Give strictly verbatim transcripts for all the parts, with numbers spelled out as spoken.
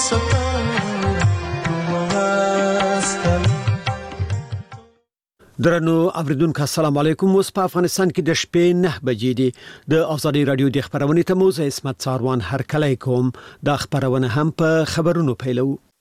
درنو اوریدونکو السلام علیکم. اوس په افغانستان کې د شپې نه بجې دي. د ازادي رادیو د خبرونې ته مو زه اسمت څاروان هرکلی کوم. د خبرونه هم په خبرونو پیلو.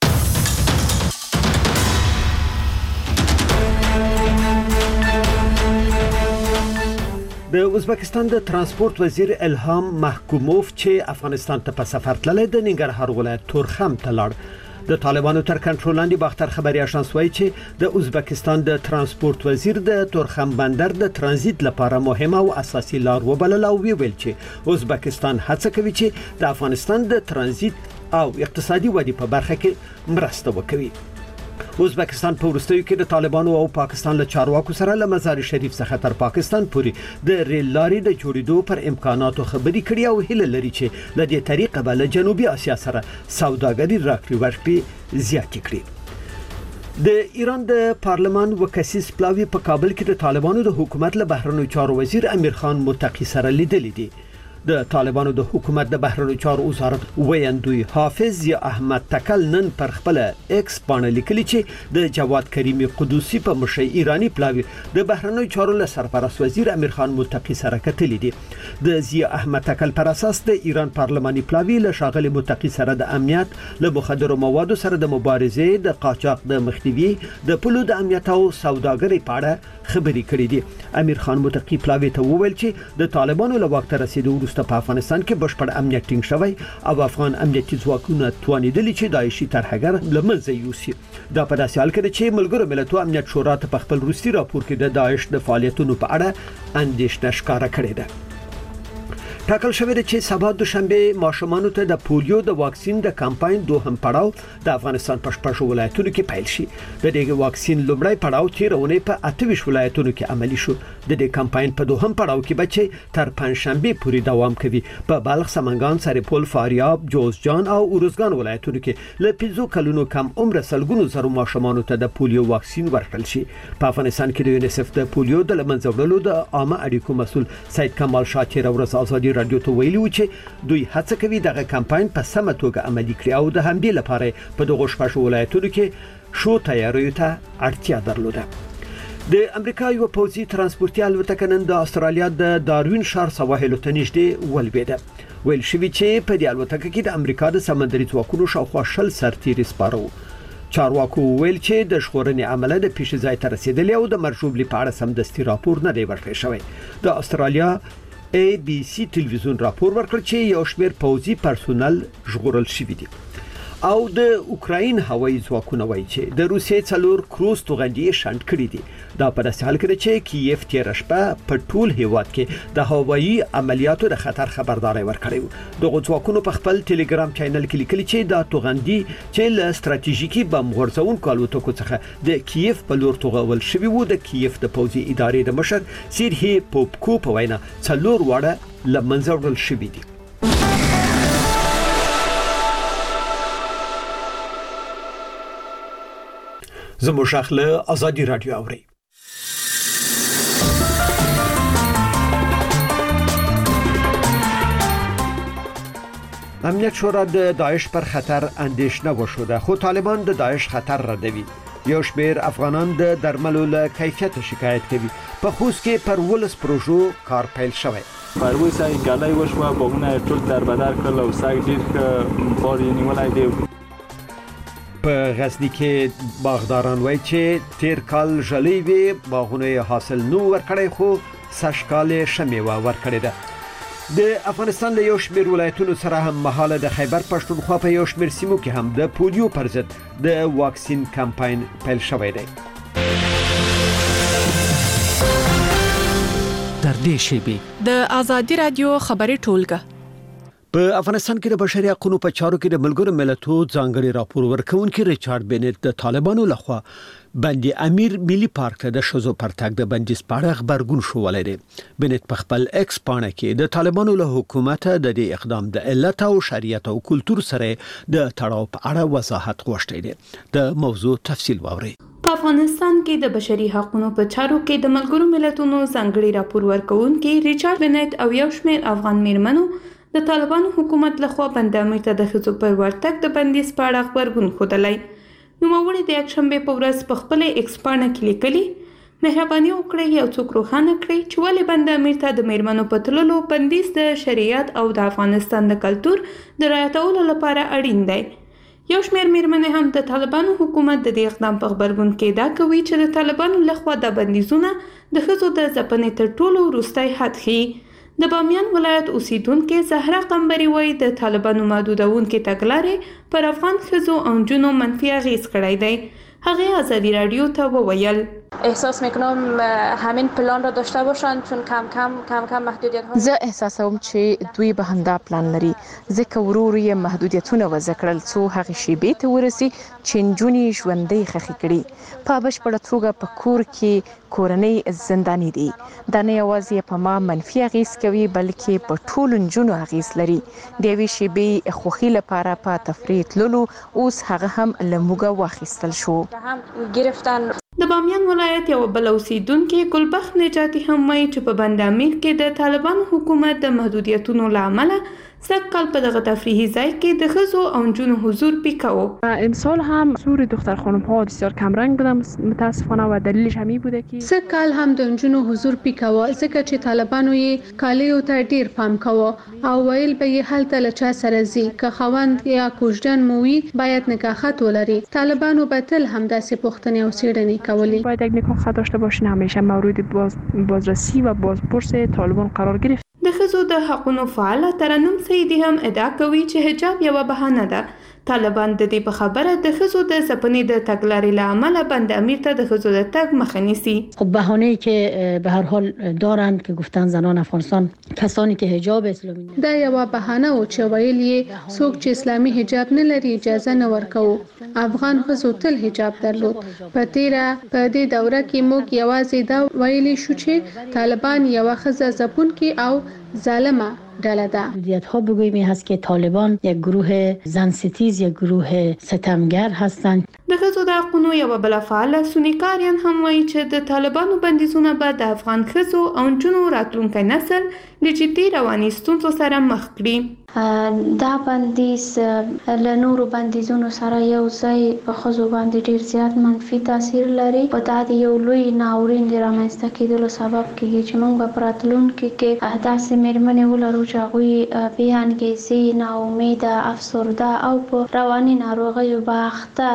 د ازبکستان د ترانسپورت وزیر الهام محکوموف چې افغانستان ته په سفر تللی د ننګرهار ولایت تورخم ته لاړ. د طالبانو تر کنټرول لاندې باختر خبري آژانس وایي چې د ازبکستان د ترانسپورت وزیر د تورخم بندر د ترانزیت لپاره مهمه او اساسي لار وبلل او ویل چې ازبکستان هڅه کوي چې د افغانستان د ترانزیت او اقتصادي ودې په برخه کې مرسته وکړي. ازبکستان په وروستیو کې د طالبانو او پاکستان له چارواکو سره له مزار شریف څخه تر پاکستان پورې د ریل لارې د جوړېدو پر امکاناتو خبري کړي او هیله لري چې له دې طریقه به له جنوبي اسیا سره سوداګري راکړي ورکړي زیات کړي. د ایران د پارلمان وکسیس پلاوی په کابل کې د طالبانو د حکومت له بهرنیو چارو وزیر امیر خان متقی سره لیدلې دي. د طالبانو د حکومت د بهرنیو چارو وزارت ویاندوی حافظ یا احمد تکل نن پر خپل ایکس باندې لیکلي چې د جواد کریمی قدوسی په مشرۍ ایرانی پلاوی د بهرنیو چارو له سرپرست وزیر امیر خان متقی سره کتلې دي. د ضیاء احمد تکل پر اساس د ایران پارلماني پلاوی له شاغلي متقی سره د امنیت له مخدرو موادو سره د مبارزې د قاچاق د مخنیوي د پلو د امنیت او سوداګرۍ په اړه خبري کړې دي. امیر خان متقی پلاوی ته وویل چې د طالبانو له وخت رسیدو په افغانستان کې بشپړ امنیت ټینګ شوی او افغان امنیتي ځواکونه توانیدلي چې داعشي ترهګر لمنځه یوسي. دا په داسې حال کې چې ملګرو ملتونو امنیت شورا ته په خپل روسي راپور کې د داعش د فعالیتونو په اړه اندېښنه ښکاره کړې ده. ټاکل شوی دی چې سبا دوشنبه ماشومانو ته د پولیو د واکسین د کمپاین دوهم پړاو د افغانستان په شپږ ولایتونو کې پیل شي. د دې واکسین لومړی پړاو چې رونه په اته ویشت ولایتونو کې عملی شو. د دې کمپاین په دوهم پړاو کې بچي تر پنځشنبه پورې دوام کوي. په بلخ، سمنګان، سرپل، فاریاب، جوزجان او اروزګان ولایتونو کې له پنځو کلونو کم عمر سلګونو زرو ماشومانو ته د پولیو واکسین ورکړل شي. په افغانستان کې د یونیسف د پولیو د لمنځه وړلو د عامه اړیکو مسول سید کمال شاکر ورځ ازادي رادیو ته ویلي و چې دوی هڅه کوي دغه کمپاین په سمه توګه عملي کړي او د همدې لپاره په دغه شپږ ولایتونو کې شو تیاریو ته اړتیا درلوده. د امریکا یو پوځي ترانسپورتي الوتکه نن د استرالیا د داروین ښار سواحلو ته نږدې ولوېده. ویل شوی چې په دې الوتکه کې د امریکا د سمندري ځواکونو شاوخوا شل سرتیري سپاره وو. چارواکو ویل چې د ژغورنې عمله د پیښې ځای ته رسیدلې او د مرجوبلي په اړه سمدستي راپور نه دی ورکړی شوی. د استرالیا ای بی سی ټلویزیون راپور ورکړ چې یو شمېر پوځي پرسونل ژغورل شوی دي. او د اوکراین هوایي ځواکونه وایي چې د روسیې څلور کروز توغندي شنډ کړي دي. دا په داسې حال کې چې کیف تیر شپه په ټول هیواد کې د هوایي عملیاتو د خطر خبرداري ورکړې و. د ځواکونو په خپل ټلګرام چینل کې لیکلي چې دا توغندي چې له ستراتیژیکي بم غورځونکو الوتکو څخه د کیف په لور توغول شوی وو. د کیف د پوځي ادارې د مشر سیرهی پوپکو په وینا څلور واړه لمنځه وړل شوی دي. زموږ شاخله ازادي رادیو اوري. امنیت شورا د داعش پر خطر اندېښنه وشوده خو طالبان د داعش خطر ردوي. یو شمېر افغانان د درملو له کیفیت شکایت کوي. په خوست کې پر ولس پروژو کار پیل شوی. پروي سای ګالای وشو بوګونه ټول در بدر کړل او سای ډیر بار یې نیولای دی. په غزنی کې باغداران وایي چې تیر کال ژلۍ وی باغونه حاصل نو ورکړی خو سږکال شمیوه ورکړی ده. د افغانستان له یو شمېر ولایتونو سره هم مهاله د خیبر پښتونخوا په یو شمېر سیمو کې هم د پولیو پر ضد د واکسین کمپاین پیل شوی دی. در دې شیبې د ازادي رادیو خبري ټولګه په افغانستان کې د بشري حقوقو په چارو کې د ملګرو ملتونو ځانګړي راپور ورکونکي ریچارډ بنت د طالبانو لخوا بندي امیر ملي پارک ته د شوزو پرتګ د بندیز پاړه خبرګون شو ولري. بنت په خپل ایکس پاڼه کې د طالبانو له حکومت د دې اقدام د علت او شریعت او کلچر سره د تړاو په اړه وضاحت غوښتي دي. د موضوع تفصیل واوري. په افغانستان کې د بشري حقوقو په چارو کې د ملګرو ملتونو ځانګړي راپور ورکونکي ریچارډ بنت او یو شمېر افغان میرمنو د طالبانو حکومت لخوا بند امیر ته د ښځو پر ورتګ د بندیز په اړه غبرګون ښودلی. نوموړي د یکشنبې په ورځ په خپلې ایکس پاڼه کې لیکلي: مهرباني وکړئ یو څوک روښانه کړئ چې ولې بند امیر ته د میرمنو په تللو بندیز د شریعت او د افغانستان د کلتور د رعایتولو لپاره اړین دی. یو شمېر میرمنې هم د طالبانو حکومت د دې اقدام په غبرګون کې ادعا کوي چې د طالبانو لخوا دا بندیزونه د ښځو د ځپنې تر ټولو وروستی حد ښیي. د بامیان ولایت اوسیدونکې زهرا قمبري وایي د طالبانو محدودونکې تګلارې پر افغان ښځو او نجونو منفي اغېز کړی دی. هغه ازادي رادیو ته وویل: احساس میکنم همین پلان را داشته باشند چون کم کم کم کم محدودیت ها. زه احساسوم چې دوی به همدا پلان لري ځکه ورو ورو یې محدودیتونه وضع کړل څو هغه شیبې ته ورسي چې نجونې ژوندۍ ښخې کړي. په بشپړه توګه په کور کې کورنۍ زنداني دي. دا نه یوازې په ما منفي اغېز کوي بلکې په ټولو نجونو اغېز لري. د یوې شیبې خوښۍ لپاره په تفریح تللو اوس هغه هم له موږه واخیستل شو. د بامیان ولایت یو بل اوسیدونکې ګلبخت نجاتي هم وایي چې په بند امیر کې د طالبانو حکومت د محدودیتونو له امله سږ کال په دغه تفریحي ځای کې د ښځو او نجونو حضور پیکه و. امسال هم حضور دختر خانم ها بسیار کمرنگ بودن متاسفانه و دلیلش همین بوده که سږ کال هم د نجونو حضور پیکه و ځکه چې طالبانو یې کالیو ته ډیر پام کوه او ویل به یې هلته له چا سره ځي که خاوند یا کوژدن مو وي باید نکاحت ولري. طالبانو به تل همداسې پوښتنې او څېړنې کولې. باید یک نکاح داشته باشین همیشه مورد باز بازرسی و بازپرس طالبان قرار گرفت. د ښځو د حقونو فعاله ترنم سیدي هم ادعا کوي چې حجاب یوه بهانه ده. طالبان د دې په خبره د ښځو د ځپنې د تګلارې له امله بند امیر ته د ښځو د تګ مخه نیسي. خب بهانه‌ای که به هر حال دارند که گفتن زنان افغانستان کسانی که حجاب اسلامی دا یوه بهانه و چې ویل یې څوک چې اسلامي حجاب نه لري اجازه نه ورکوو. افغان ښځو تل حجاب درلود. په تیره په دې دوره کې موږ یوازې دا ویلی شو چې طالبان یوه ښځه ځپونکې او ظالمه ډله ده. محدودیت ها بگوییم این هست که طالبان یک گروه زن ستیز یک گروه ستمگر هستند. د ښځو د حقونو یوه بله فعاله سونی کاریان هم وایي چې د طالبانو بندیزونه به د افغان ښځو او نجونو راتلونکی نسل له جدي رواني ستونزو سره مخ کړي. دا بندیز له نورو بندیزونو سره یو ځای په ښځو باندې ډیر زیات منفي تاثیر لري او دا د یو لوی ناورین د رامنځته کېدلو سبب کیږي چې موږ به په راتلونکي کې داسې میرمنې ولرو چې هغوی بې انګیزې، ناامیده، افسرده او په رواني ناروغیو به اخته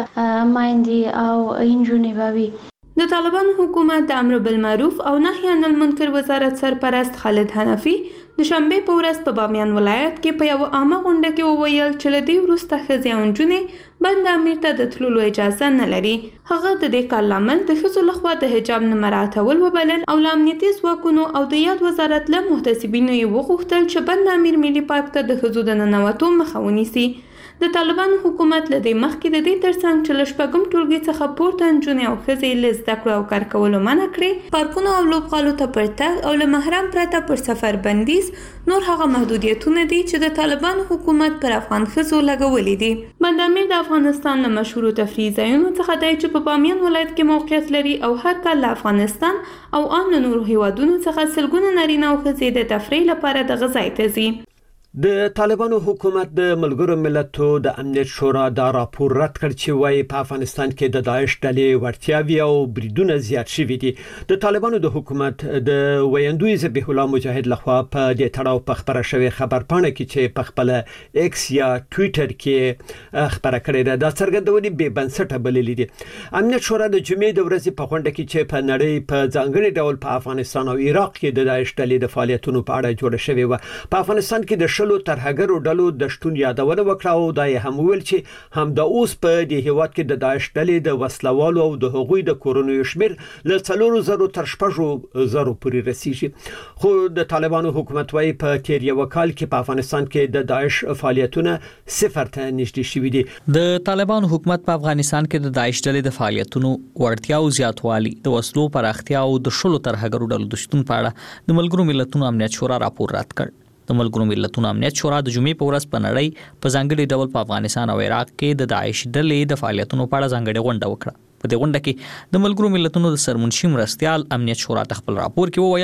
میندې او نجونې به وي. د طالبانو حکومت د امر بالمعروف او نهي عن المنکر وزارت سرپرست خالد حنفي د شنبې په ورځ په بامیان ولایت کې په یوه عامه غونډه کې وویل چې له دې وروسته ښځې او نجونې بند امیر ته د تللو اجازه نه لري. هغه د دې کار لامل د ښځو لخوا د حجاب نه مراعتول وبلل او له امنیتي ځواکونو او د یاد وزارت له محتسبینو یې وغوښتل چې بند امیر ملي پارک ته د ښځو د ننوتو مخه ونیسي. د طالبانو حکومت له دې مخکې د دې ترڅنګ چې له شپږم ټولګي څخه پورته نجونې او ښځې له زده کړو او کار کولو منع کړې، پارکونو او لوبغالو ته پر تګ او له محرم پرته پر سفر بندیز نور هغه محدودیتونه دي چې د طالبانو حکومت پر افغان ښځو لګولي دي. بند امیر د افغانستان له مشهورو تفریحي ځایونو څخه دی چې په بامیان ولایت کې موقعیت لري او هر کال له افغانستان او ان له نورو هیوادونو څخه سلګونه نارینه او ښځې د تفریح لپاره دغه ځای ته ځي. د طالبانو حکومت د ملګرو ملتو د امنیت شورا دا راپور رد کړ چې وايي په افغانستان کې د داعش ډلې وړتیاوې او بریدونه زیات شوي دي. د طالبانو د حکومت د ویندوی ذبیح الله مجاهد لخوا په دې تړاو په خبره شوې خبرپاڼه کې چې په خپل ایکس یا ټوئیټر کې خبره کړې ده دا څرګندونې بې بنسټه بللې دي. امنیت شورا د جمعې د ورځې په غونډه کې چې په نړۍ په ځانګړي ډول په افغانستان او عراق کې د داعش ډلې د فعالیتونو په اړه جوړه شوې و. په افغانستان کې د شلو ترهګرو ډلو د شتون یادونه وکړه او دا یې هم ویل چې هم د اوس په دې هیواد کې د داعش ډلې د وسلوالو او د هغوی د کورونو شمیر له څلورو زرو تر شپږو زرو پورې رسیږي. خو د طالبانو حکومت وايي په تیر یو کال کې په افغانستان کې د داعش فعالیتونه صفر ته نږدې شوي دي. د طالبانو حکومت په افغانستان کې د داعش ډلې د فعالیتونو وړتیاو زیاتوالي، د وسلو پراختیا او د شلو ترهګرو ډلو د شتون په اړه د ملګرو ملتونو امنیت شورا راپور رد کړ. د ملګرو ملتونو امنیت شورا د جمعې په ورځ په نړۍ په ځانګړي ډول په افغانستان او عراق کې د داعش ډلې د فعالیتونو په اړه ځانګړې غونډه وکړه. په دې غونډه کې د ملګرو ملتونو د سرمنشي مرستیال امنیت شورا د خپل راپور کې وویل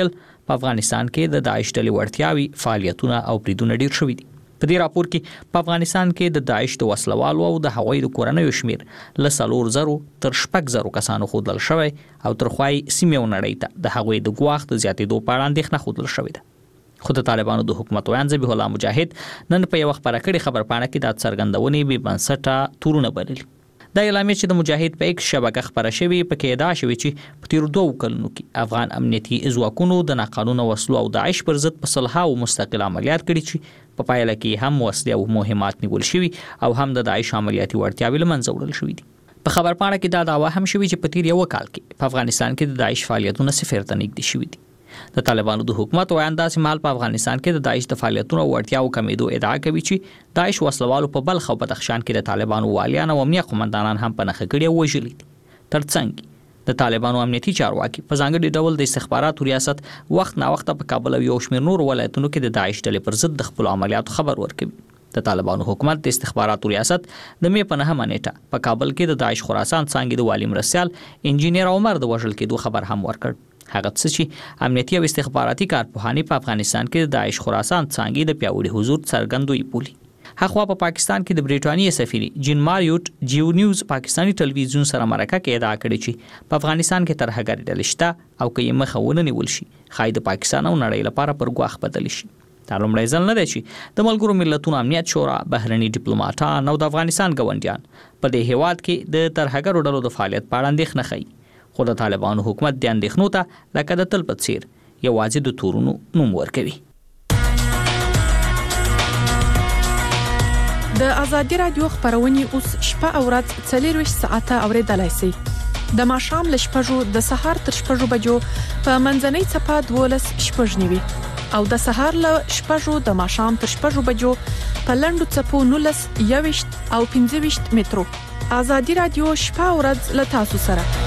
په افغانستان کې د داعش ډلې وړتیاوي فعالیتونه او بریدونه ډیر شوي دي. په دې راپور کې په افغانستان کې د داعش د وسلوالو او د هوایي د کورنیو شمیر له څلور زرو تر شپږ زرو کسانو ښودل شوی او تر خوای سیمې او نړۍ ته د هغوی د ګواښ د زیاتېدو په اړه اندېښنه ښودل شوې ده. خو د طالبانو د حکومت ویان ذبیح الله مجاهد نن په یو خبره کړې خبرپاڼه کې د څرګندونې بې بنسټه تورونه بللي. دا اعلامیه چې د مجاهد په ایکس شبکه خبره شوې پکې ادعا شوې چې په تیرو دوو کلونو کې افغان امنیتي ځواکونو د ناقانونه وسلو او داعش پر ضد په صلحه او مستقل عملیات کړي چې په پایله کې هم وسلې او مهمات نیول شوي او هم د داعش عملیاتي وړتیاوې له منځه وړل شوي دي. په خبرپاڼه کې دا دعوا هم شوې چې په تیر یو کال کې په افغانستان کې د داعش فعالیتونه صفر ته نږدې شوي دي. د طالبانو د حکومت وایي انداز مال په افغانستان کې د داعش د فعالیتونو او وړتیاو کمیدو ادعا کوي چې داعش وسلوالو په بلخ او بدخشان کې د طالبانو والیان او امنیه قومندانان هم په نښه کړي او وژلي دي. ترڅنګ د طالبانو امنیتي چارواکي په ځانګړي ډول د استخباراتو ریاست وخت نا وخت په کابل او یو شمېر نور ولایتونو کې د داعش ډلې پر ضد د خپل عملیاتو خبر ورکوي. د طالبانو حکومت د استخباراتو ریاست د مې په نهمه نیټه په کابل کې د داعش خراسان څانګې د والي مرستیال انجینیر عمر د وژل کېدو خبر هم ورکړ. هغه څه چې امنیتي او استخباراتي کارپوهاني په افغانستان کې د داعش خراسان څانګې د پیاوړي حضور څرګندوي بولي. هغه په پاکستان کې د بریټانیې سفیر جین ماریوټ جیو نیوز پاکستانی ټلویزیون سره مرکه کې ادعا کړې چې په افغانستان کې تر هغه ډلې شته او که یې مخه ونه نیول شي ښایي د پاکستان او نړۍ لپاره پر ګواښ بدل شي. دا لومړی ځل نه دی چې د ملګرو ملتونو امنیت شورا بهرني ډیپلوماټان او د افغانستان ګاونډیان په دې هیواد کې د ترهګرو ډلو د فعالیت په اړه اندېښنه ښیي. خو د طالبانو حکومت د اندېښنو ته لکه د تل په څیر یوازې د تورونو نوم ورکوي. د ازادي رادیو خبرونه اوس شپه او ورځ څلورویشت ساعته اوریدلای شئ. د ماښام له شپږو د سهار تر شپږو بجو په منځنۍ څپه دولس شپږ نیوي او د سهار له شپږو د ماښام تر شپږو بجو په لنډو څپو نولس یويشت او پنځه ویشت مترو. ازادي رادیو شپه او ورځ له تاسو سره.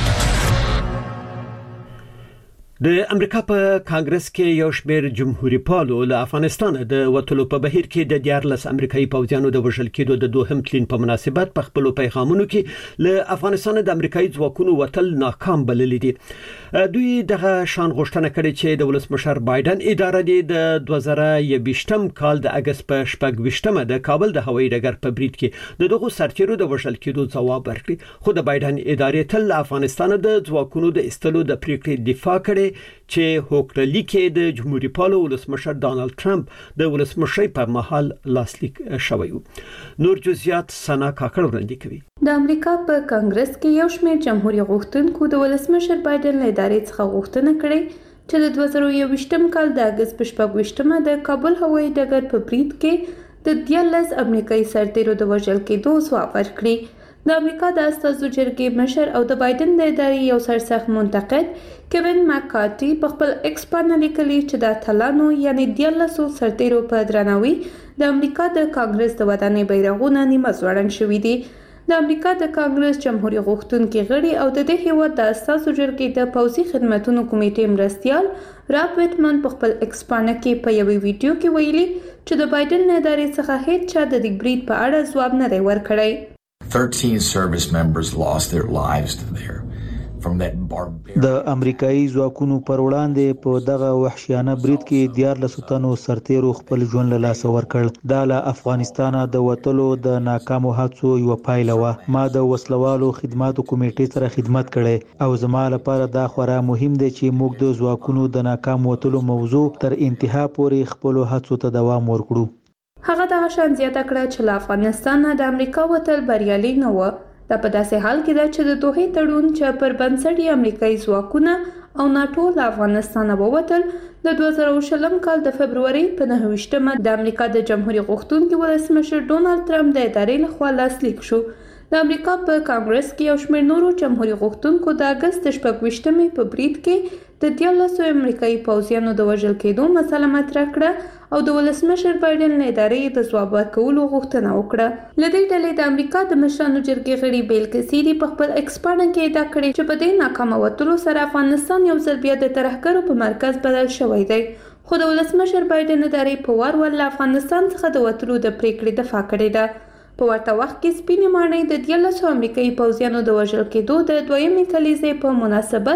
د امریکا په کانګرس کې یو شمېر جمهوریت پالو له افغانستان د وټلو په بهیر کې د دیارلس امریکایي پوځیانو د وژل کېدو د دوهم تلین په مناسبت په خپل پیغامونو کې له افغانستان د امریکایي ځواکونو وټل ناکام بللي دي. دوی دغه شان غوښتنه کړې چې د ولسمشر بایدن اداره د دوه زره یوویشتم کال د اگست په شپږ ویشتمه د کابل د هوایي ډګر په برید کې د دغو سرتیرو د وژل کېدو ځواب ورکړي. خو د بایدن ادارې تل افغانستان د ځواکونو د استلو د پریکړې دفاع کړي چې هوکړه لیکې د جمهوریت پالو ولسمشر ډانلډ ټرمپ د ولسمشرۍ په مهال لاسلیک شوی و. نور جزئیات سنا کاکړ وړاندې کوي. د امریکا په کانګرس کې یو شمېر جمهوریت غوښتونکو د ولسمشر بایدن له ادارې څخه غوښتنه کړې چې د دوه زره یوویشتم کال د اگست په شپږ ویشتمه د کابل هوایي ډګر په برید کې د دیارلس امریکایي سرتیرو د وژل کېدو ځواب ورکړي. د امریکا د استازو جرګې مشر او د بایدن د ادارې یو سرسخت منتقد کوین مکارتي په خپل ایکس باندې لیکلي چې د اتلانو یعنی دیارلسو سرتیرو په درناوي د امریکا د کانګرس د ودانۍ بیرغونه نیمه ځوړند شوي دي. د امریکا د کانګرس جمهوریت غوښتونکي غړي او د دې هیواد د استازو جرګې د پوځي خدماتو کمیټې مرستیال راب ویټمن په خپل ایکس باندې کې په یوه ویډیو کې ویلي چې د بایدن د ادارې څخه هیڅ چا د دې برید په اړه ځواب نه دی ورکړی. thirteen service members lost their lives there from that barbaric. د امریکایي ځواکونو پر وړاندې په دغه وحشیانه برید کې دیارلس تنو سرتیرو خپل ژوند له لاسه ورکړ. دا له افغانستانه د وټلو د ناکامو هڅو یو پایله وه. ما د وسلوالو خدماتو کمیټې سره خدمت کړی او زما لپاره دا خورا مهم دی چې موږ د ځواکونو د ناکام وټلو موضوع تر انتها پورې خپل هڅو ته دوام ورکړو. هغه د شان زیاته کړه چې له افغانستان د امریکا وټل بریالي نه و. دا په داسې حال کې ده چې د دوه تړون چې پر بنسټ امریکایي ځواکونه او ناتو له افغانستان ووتل د دوه زره شلم کال د فبرवरी په نهه ویشتمه د امریکا د جمهوریت غوښتونکي ولسمشر ډونالډ ټرمپ د ادارې لخوا لاسلیک شو. د امریکا په کانګرس کې یو شمېر نورو جمهوریت غوښتونکو د اگست شپږ ویشتمې په برید کې د دیارلسو امریکایي پوځیانو د وژل کېدو مسله مطرح کړه او د ولسمشر بایدن له ادارې د ځواب ورکولو غوښتنه وکړه. له دې ډلې د امریکا د مشرانو جرګې غړي بیل کسیری په خپل ایکس باندې کې ادعا کړې چې په دې ناکامه وټلو سره افغانستان یو ځل بیا د ترهګرو په مرکز بدل شوی دی. خو د ولسمشر بایدن ادارې په وار ور له افغانستان څخه د وټلو د پریکړې دفاع کړې ده. په ورته وخت کې سپینې ماڼۍ د دیارلسو امریکایي پوځیانو د وژل کېدو د دویمې کلیزې په مناسبت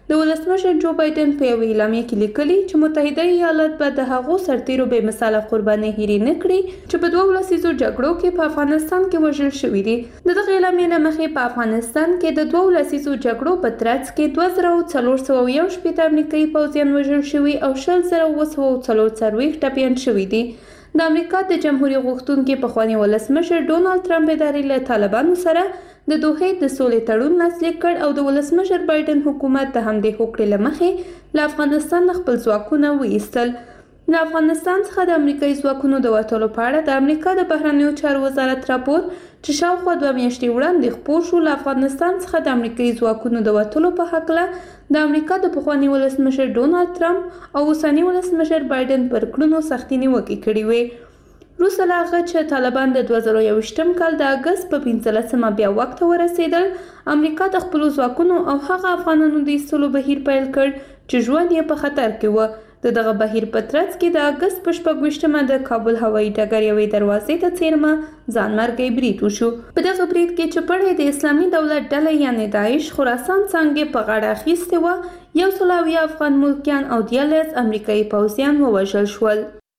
د ولسمشر جو بایدن په یو اعلامیه کې لیکلي چې متحده ایالات به د هغو سرتیرو بې مثاله قربانۍ هېرې نه کړي چې په دوه لسیزو جګړو کې په افغانستان کې وژل شوي دي. د دغه اعلامیې له مخې په افغانستان کې د دوه لسیزو جګړو په ترڅ کې دوه زره څلور سوه یو شپېته امریکایي پوځیان وژل شوي او شل زره اوه سوه څلور څلوېښت ټپیان شوي دي. د امریکا د جمهوریت غوښتونکي پخواني ولسمشر ډونالد ټرمپ ادارې له طالبانو سره د دوحې د سولې تړون لاسلیک کړ او د ولسمشر بایدن حکومت د همدې هوکړې له مخې له افغانستان خپل ځواکونه وایستل. له افغانستان څخه د امریکایي ځواکونو د وتلو په اړه د امریکا د بهرنیو چارو وزارت راپور چې شاوخوا دوه میاشتې وړاندې خپور شو له افغانستان څخه د امریکایي ځواکونو د وتلو په هکله د امریکا د پخواني ولسمشر ډونالد ټرمپ او اوسني ولسمشر بایدن پر کړنو سختې نیوکې کړې وې. وروسته له هغه چې طالبان د دوه زره یوویشتم کال د اګست په پنځلسمه بیا واک ته ورسېدل، امریکا د خپلو ځواکونو او هغه افغانانو د ایستلو بهیر پیل کړ چې ژوند یې په خطر کې و. د دغه بهیر په ترڅ کې د اګست په شپږویشتمه د کابل هوایي ډګر یوې دروازې ته څیرمه ځانمرګی برید وشو. په دغه برید کې چې پړی د اسلامي دولت ډله یعنې داعش خراسان څانګې په غاړه اخیستې وه، یو سل اویا افغان ملکیان او دیارلس امریکایي پوځیان ووژل شول.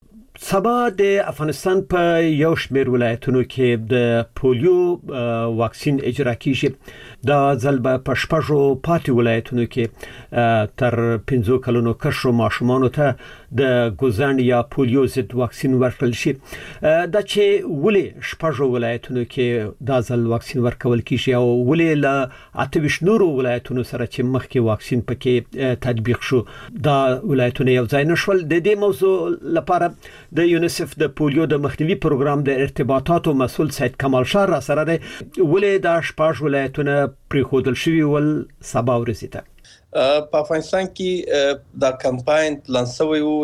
سبا د افغانستان په یو شمېر ولایتونو کې د پولیو واکسین اجرا کیږي. دا ځل به په شپږو پاتې ولایتونو کې تر پنځو کلونو کشرو ماشومانو ته د ګوزن یا پولیو ضد واکسین ورکړل شي. دا چې ولې شپږو ولایتونو کې دا ځل واکسین ورکول کیږي او ولې له اته ویشت نورو ولایتونو سره چې مخکې واکسین پکې تطبیق شو دا ولایتونه یو ځای نشول. د دې موضوع لپاره د یونیسف د پولیو د مخنیوي پروګرام د ارتباطاتو مسؤل سید کمال شاه را سره دی. ولې دا شپږ ولایتونه پریښودل شوي ول سبا ورځې ته؟ په افغانستان کې دا کمپاین پلان شوی و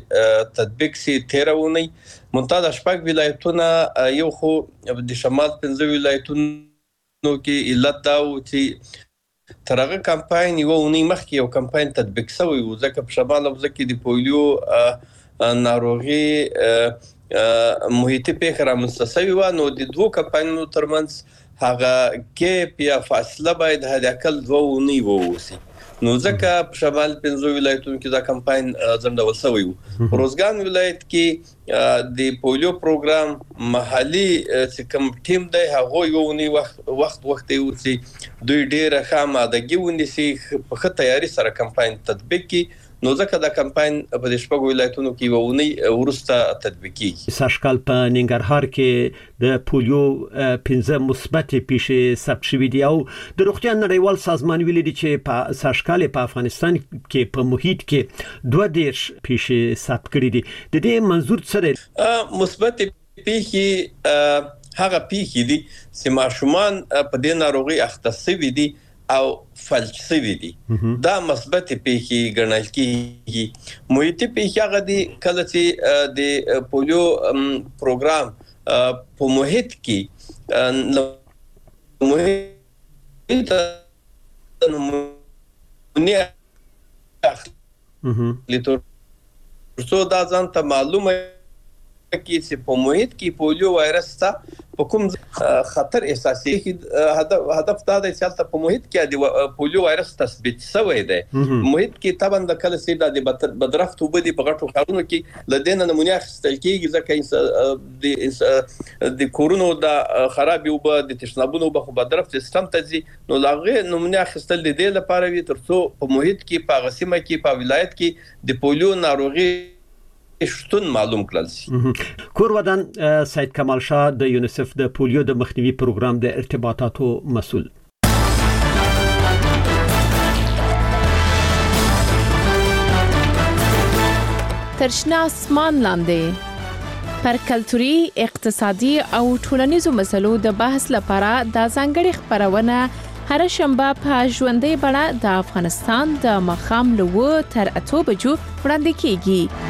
چې تطبیق سي تیره ونی منتها شپږ ولایتونه یو خو د شمال پنځه ولایتونو کې علت دا و چې ترغه کمپاین یو ونی مخکې یو کمپاین تطبیق شوی و ځکه په شمال افغانستان کې د پولیو ناروغي محیطي پیښه رامنځته شوې وه، نو د دوو کمپاینونو ترمنځ هغه ګیپ یا فاصله باید حداقل دوه اونۍ واوسي. نو ځکه په شمال پنځو ولایتونو کې دا کمپاین ځنډول شوی و. روزګان ولایت کې د پولیو پروګرام محلي چې کوم ټیم دی هغه یو اونۍ وخت وخت وخت یوسي، دوی ډیره ښه آمادګي ونیسي په ښه تیاري سره کمپاین تطبیق کړي. نو ځکه دا کمپاین په د شپږو ولایتونو کې ونی ورسته تطبیق کیږي. سږکال په ننګرهار کې د پولیو پنځه مثبتې پیښې ثبت شوې دي او د روغتیا نړیوال سازمان ویلي دی چې په سږکال په افغانستان کې په محیط کې دوه دېرش پیښې ثبت کړې دي. د دې منظور څه دی؟ مثبت پیښې هغه پیښې دي چې ماشومان په دې ناروغي اخته شوي دي او فلج شوي دي. دا مثبت پیښې ګڼل کیږي. محیطي پیښې هغه دي کله چې د پولیو پروګرام په محیط کې محیط نمونه لیتور څو دا ځان ته معلومه کې چې په محیط کې پولیو وایرس ته په کوم خطر احساسي هدف هدف دا دی چې په محیط کې د پولیو وایرس تثبیت شوی دی. محیط کې طبعا د کله چې د بدرفت وبدي په غټو ښارونو کې لدینه نمونه اخیستل کیږي ځکه د کورونو د خرابي او د تشنابونو په بدرفت سیستم ته ځي، نو لاغه نمونه اخیستل د دې لپاره وي ترڅو په محیط کې په غسیمه کې په ولایت کې د پولیو ناروغي شتون معلوم کړل شي. کور ودان سید کمال شاه د یونیسف د پولیو د مخنیوي پروګرام د ارتباطاتو مسؤل. ترشنا اسمان لاندې پر کلتوري، اقتصادي او ټولنیزو مسلو د بحث لپاره د ځانګړي خبرونه هر شنبه په ژوندۍ بڼه د افغانستان د مخام لوو تر اتو بجو وړاندې کیږي.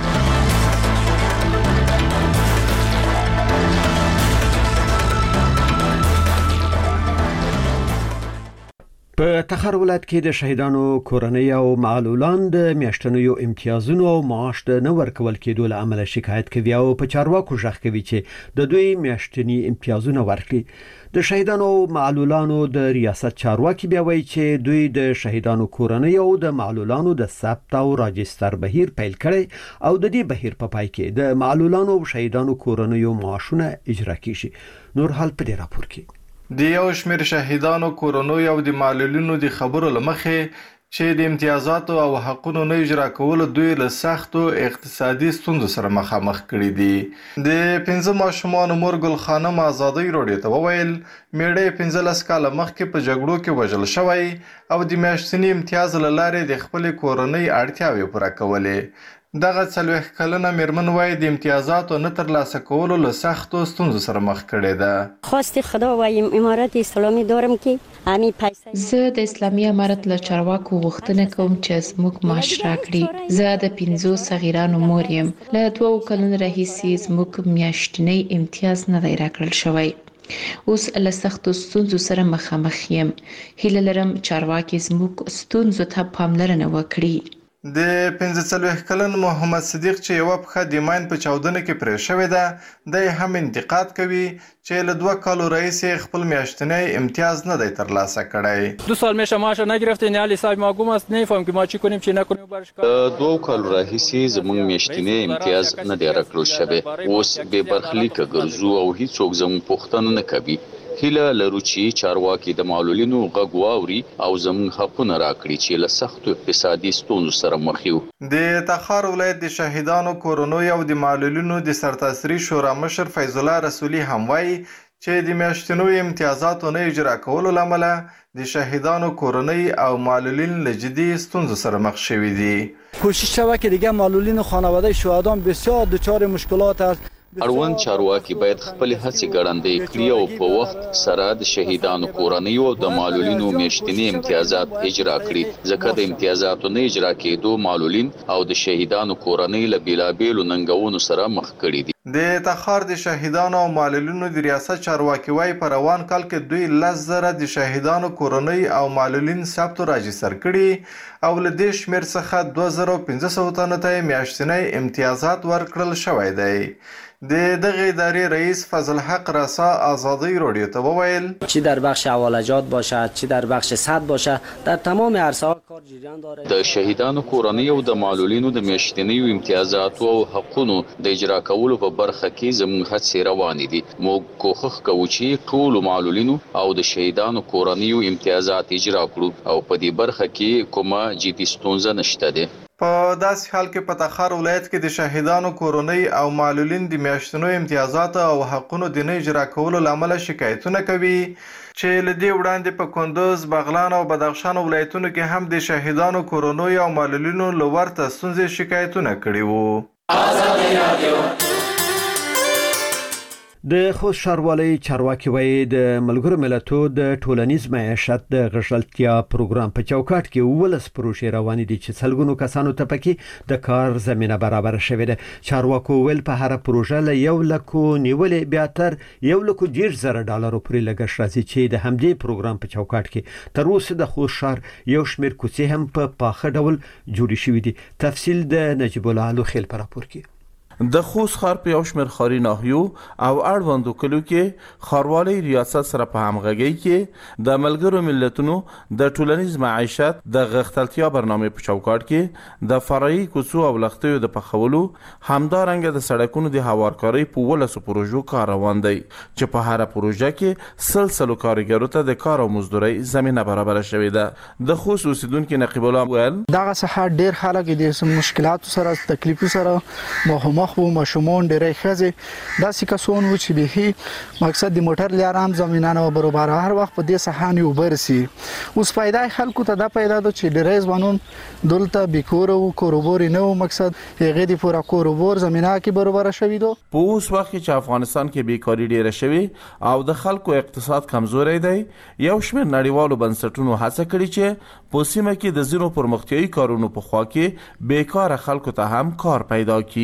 په تخار ولایت کې د شهیدانو کورنۍ او معلولان د میاشتنیو امتیازونو او معاش د نه ورکول کېدو له امله شکایت کوي او په چارواکو ژغ کوي چې د دوی میاشتنی امتیازونه ورکړي. د شهیدانو او معلولانو د ریاست چارواکي بیا وایي چې دوی د شهیدانو کورنۍ او د معلولانو د ثبت او راجستر بهیر پیل کړي او د دې بهیر په پای کې د معلولانو او شهیدانو کورنۍ معاشونه اجرا کیږي. نور حال په دې راپور کې د یو شمېر شهیدانو کورنۍ او د معلولینو د خبرو لمخې چې د امتیازاتو او حقوقو نه اجرا کول دوی له سختو اقتصادي ستونزو سره مخامخ کړي دي. د پنځه ماشومانو مور ګل خانم آزادۍ راډیو ته وویل میړه پنځلس کاله مخکې په جګړو کې وژل شوی او د میاشتني امتیاز له لارې د خپل کورنۍ اړتیاوې پوره کولې. دغه څلوېښت کلنه میرمن وایي د امتیازاتو نه ترلاسه کولو له سختو ستونزو سره مخ کړې ده. خواست خدا وایم امارت اسلامی دارم که همین پیسې زه د اسلامي امارت له چارواکو غوښتنه کوم چې زموږ معاش راکړي. زه د پنځو صغیرانو مور یم. له دوو کلونو راهیسې زموږ میاشتنی امتیاز نه دی راکړل شوی. اوس له سختو ستونزو سره مخامخ یم. هیله لرم چارواکي زموږ ستونزو ته پاملرنه وکړي. د پنځه څلوېښت کلن محمد صدیق چې یوه پښه د ماین په چاودنه کې پرې شوې ده، دی هم انتقاد کوي چې له دوه کالو راهیسې خپل میاشتنی امتیاز نه دی ترلاسه کړی. دو سال میشه معاش نگرفتین، حالی صاحب ما گم است، نمیفهم که ما چی کنیم چی نکنیم. برش دو کالو راهیسې زموږ میاشتنی امتیاز نه دی راکړل شوی. اوس بې برخلیکه ګرځو او هیڅوک زموږ پوښتنه نه کوي. هیله لرو چې چارواکي د معلولینو غږ واوري او زموږ حقونه راکړي چې له سختو اقتصادي ستونزو سره مخ یو. د تخار ولایت د شهیدانو کورنۍ او د معلولینو د سرتاسري شورا مشر فیض الله رسولي هم وایي چې د میاشتنو امتیازاتو نه اجرا کولو له امله د شهیدانو کورنۍ او معلولین له جدي ستونزو سره مخ شوي دي. کوشش شوه که دیگه معلولین و خانواده شهدان بسیار دچار مشکلات است. اړوند چارواکي باید خپل هڅې ګړندۍ کړي او په وخت سره د شهیدانو کورنۍ او د معلولینو میاشتني امتیازات اجرا کړي، ځکه د امتیازاتو نه اجرا کېدو معلولین او د شهیدانو کورنۍ له بیلابیلو ننګونو سره مخ کړي دي. د تخار د شهیدانو او معلولینو د ریاست چارواکي وايي په روان کال کې دوی لس زره د شهیدانو کورنۍ او معلولین ثبت او راجستر کړي او له دې شمېر څخه دوه زره پنځه سوه تنو ته میاشتنی امتیازات ورکړل شوی دی. د دغه ادارې رئیس فضل حق رسا آزادی رادیو ته وویل چی در بخش حوالجات باشد چی در بخش صد باشد در تمام عرصه‌ها کار جریان داره. د شهیدانو کورنۍ او د معلولینو د میاشتنیو امتیازاتو او حقوقو د اجرا کولو په برخه کې زموږ هڅې روانې دي. موږ کوښښ کوو چې ټول معلولینو او د شهیدانو کورنیو امتیازات اجرا کړو او په دې برخه کې کومه جدي ستونزه نشته ده. په داسې حال کې په تخار ولایت کې د شهیدانو کورنۍ او معلولین د میاشتنو امتیازات او حقوقو د نه اجرا کولو له امله شکایتونه کوي چې له دې وړاندې په کندوز، بغلان او بدخشان ولایتونو کې هم د شهیدانو کورنۍ او معلولینو له ورته ستونزې شکایتونه کړي وو. آزادي رادیو د خوست ښاروالۍ چارواکي وایي د ملګرو ملتونو د ټولنیز معیشت د غښتلتیا پروګرام په چوکاټ کې ولس پروژې روانې دي چې سلګونو کسانو ته پکې د کار زمينه برابر شوې ده. چارواکو ویل په هر پروژه له یو لکو نیولې بیا تر یو لکو ډیر زره ډالر پورې لګښت راځي چې د همدې پروګرام په چوکاټ کې تر اوسه د خوست ښار یو شمېر کوڅې هم په پاخه ډول جوړې شوې دي. تفصیل د نجیب الله لوخیل پر راپور کې. د خوست ښار په یو شمېر ښاري ناحیو او اړوندو کلیو کې ښاروالۍ ریاست سره په همغږۍ کې د ملګرو ملتونو د ټولنیز معیشت د غښتلتیا برنامې په چوکاټ کې د فرعي کوڅو او لښتیو د پخولو همدارنګه د سړکونو د هوارکارۍ په ولسو پروژو کار روان دی چې په هره پروژه کې سلسلو کارګرو ته د کار او مزدورۍ زمینه برابر شوې ده. د خوست اوسیدونکو نقیب الله ویل دغه څخه ډیر خلک د مشکلاتو سره تکلیفو سره مخامخ خو مشمون ډېرې ښځې داسې کسان وو چې به مقصد د موټر لیارام زمینانه و برابر هر وخت په دې سهاني وبرسي. اوس پیدا خلکو ته دا پیدا دو چې ډېرې ځوانان دلته بیکور او کاروبار نه و مقصد هغه د پورا کاروبار زمينه کې برابر شوی دو. په اوس وخت چې افغانستان کې بیکاری ډېره شوی او د خلکو اقتصاد کمزوري دی یو شمېر نړیوالو بنسټونو هڅه کړې چې په سیمه کې د زیرو پرمختیايي کارونو په خوا کې بیکاره خلکو ته هم کار پیدا کړي.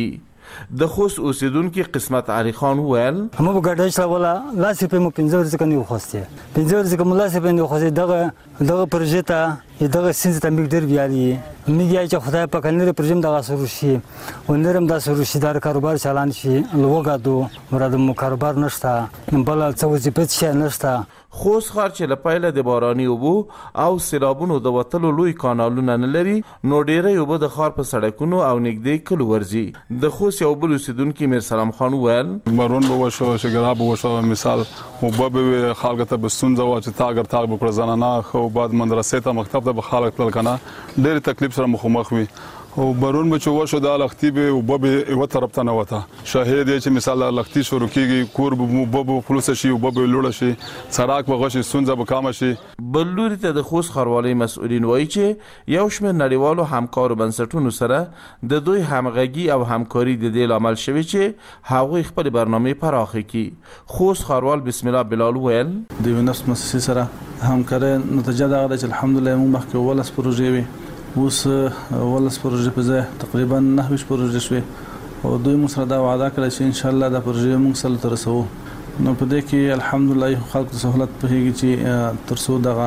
د خوست اوسیدونکو قسمت علي خان وویل مو بغاډه چې ولا لاسې په مو پنځه ورځې کني خوسته پنځه ورځې کوم لاسې په مو خوسته دغه دغه پروژه ته دغه سینځ ته میګ ډیر بیالي میګ چې خدای په کنه پروژه دغه سره شي ونرم د سره شي د کاروبار چلان شي لوګادو مراد مو کاروبار نشته بل څه وظیفه شي نشته خوست ښار چې له پیله د باراني اوبو او سیلابونو د وتلو لوی کانالونه نه لري نو ډیری اوبه د ښار په سړکونو او نږدې کلو ورځي د خوست یو بل اوسیدونکي میر سلام خان وویل بارون به وشو شګرا به وشو مثال اوبه به خلک ته به ستونزه وا چې تا اگر تا به پر زنانه خو بعد مدرسې ته مکتب ته به خلک تل کنه ډېر تکلیف سره مخامخ وي او بارون به چې وشو د لختي به اوبه به یو طرف ته نه وته شاهد چې مثال لختي شروع کیږي کور به به فلوس شي اوبه به لوړ شي سړک به غشي ستونزه به کم شي بل لوري ته د خوست ښاروالۍ مسؤلین وایي چې یو شمېر نړیوالو همکارو بنسټونو سره د دوی همغږي او همکاري د دې لامل شوی چې هغوی خپل برنامه پراخه کړي خوست ښاروال بسم الله بلال ویل د یونس مؤسسې سره همکاري نتیجه دا ده چې الحمدلله موږ مخکې ولس پروژې وي اوس ولس پروژې په ځای تقریبا نهه ویشت پروژې شوې او دوی موږ سره دا وعده کړې چې ان شاء الله دا پروژې موږ سره تر رسوو نو په دې کې الحمدلله خلکو ته سہولت پېږي چې تر څو دغه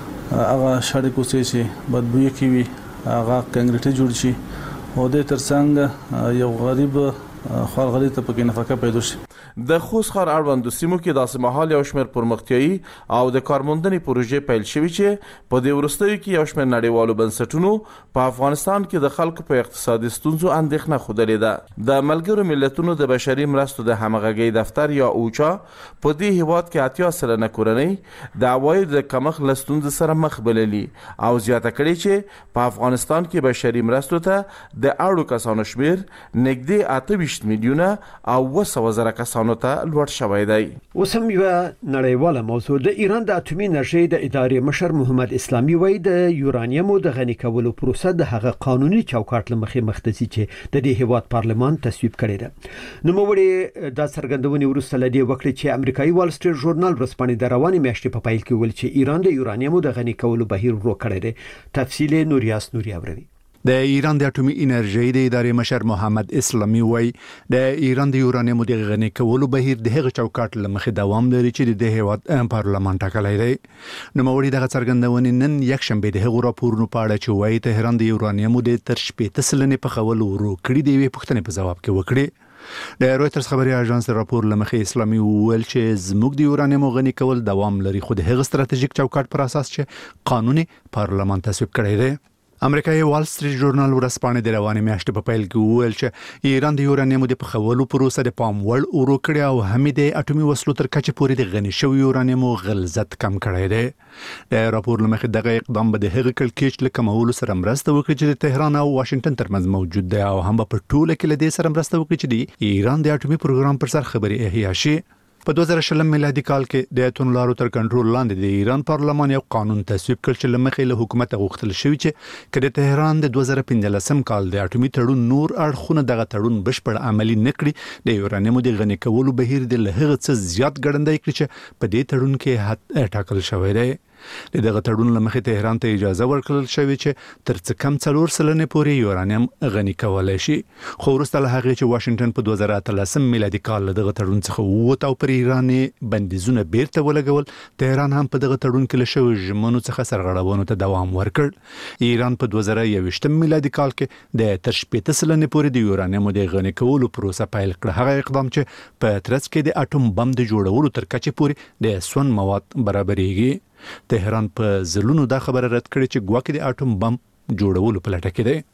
هغه شړې کوڅې چې بدبوي کوي هغه کنکریټي جوړ شي او د ترڅنګ یو غریب خپل غریب ته پکې نفقه پیدا شي د خوست ښار اړوندو سیمو کې داسې مهال یو شمېر پرمختیایي او د کارموندنې پروژې پیل شوي چې په دې وروستیو کې یو شمېر نړیوالو بنسټونو په افغانستان کې د خلکو په اقتصادي ستونزو اندېښنه ښودلې ده د ملګرو ملتونو د بشري مرستو د همغږۍ دفتر یا اوچا په دې هیواد کې اتیا سلنه کورنۍ د عوایدو د کمښت له ستونزې سره مخ بللي او زیاته کړې چې په افغانستان کې بشري مرستو ته د اړو کسانو شمېر نږدې اته ویشت میلیونه او اوه سوه زره کسانو ته لوړ شوی دی. اوس هم یوه نړیواله موضوع د ایران د اټومي انرژۍ د ادارې مشر محمد اسلامي وایي د یورانیمو د غني کولو پروسه د هغه قانوني چوکاټ له مخې مخ ته ځي چې د دې هیواد پارلمان تصویب کړی ده. نوموړي دا څرګندونې وروسته له دې وکړې چې امریکایي وال سټریټ ژورنال ورځپاڼې د روانې میاشتې په پیل کې ویل چې ایران د یورانیمو د غني کولو بهیر ورو کړی دی. تفصیل نوریاس نوري اوري. د ایران د اټومي انرژۍ د ادارې مشر محمد اسلامي وایي د ایران د یورانیمو د غني کولو بهیر د هغه چوکاټ له مخې دوام لري چې د هیواد پارلمان ټاکلی دی. نوموړي دغه څرګندونې نن یکشنبه د هغو راپورونو په اړه چې وایي تهران د یورانیمو د تر شپېته سلنې په خول ورو کړي د یوې پوښتنې په ځواب کې وکړي. د رويټرز خبري اژانس راپور لمخې اسلامي وویل چې زموږ د یورانیمو غني کول دوام لري خو د هغه ستراتیژیک چوکاټ پر اساس چې قانوني پارلمان تصویب کړی دی. امریکایي وال سټریټ ژورنال ورځپاڼې د روانې میاشتې په پیل کې وویل چې ایران د یورانیمو د پخولو پروسه د پام وړ ورو کړې او هم د اټومي وسلو تر کچې پورې د غني شوی یورانیمو غلظت کم کړی دی. د راپور لمخې دغه اقدام به د هغه کړکېچ له کمولو سره مرسته وکړي چې د تهران او واشنگټن ترمنځ موجود دی او هم په ټوله کې له دې سره مرسته وکړي چې د ایران د اټومي پروګرام پر سر خبرې احیا شي. په دوه زره شلم میلادي کال کې د ایتون لارو تر کنټرول لاندې د ایران پارلمان یو قانون تصویب کړ چې لمخې له حکومت غوښتل شوی چې کله تهران د دوه زره پنځلسم کال د اټومي تړون نور اړخونه دغه تړون بشپړ عملی نکړي د یورانیمو د غني کولو بهیر د لهغه څه زیات ګړندای کړي چې په دې تړون کې حد ټاکل شوی دی. د دغه تړون لمخې تهران ته اجازه ورکړل شوې چې تر څه کم څلور سلنې پورې یورانیم غني کولای شي خو وروسته له هغې چې واشنگټن په دوه زره اتلسم میلادي کال له دغه تړون څخه ووت او پر ایران بندیزونه بیرته ولګول تهران هم په دغه تړون کې له شویو ژمنو څخه سرغړونو ته دوام ورکړ. ایران په دوه زره یوویشتم میلادي کال کې د تر شپېته سلنې پورې د یورانیمو د غني کولو پروسه پیل کړه هغه اقدام چې په ترڅ کې د اټوم بم د جوړولو تر کچې پورې د سون مواد برابرېږي. تهران په ځلونو دا خبره رد کړې چې ګواکې د اټوم بم جوړولو په لټه کې دی.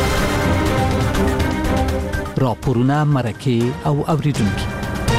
راپورونه مرکه او اوریدونکو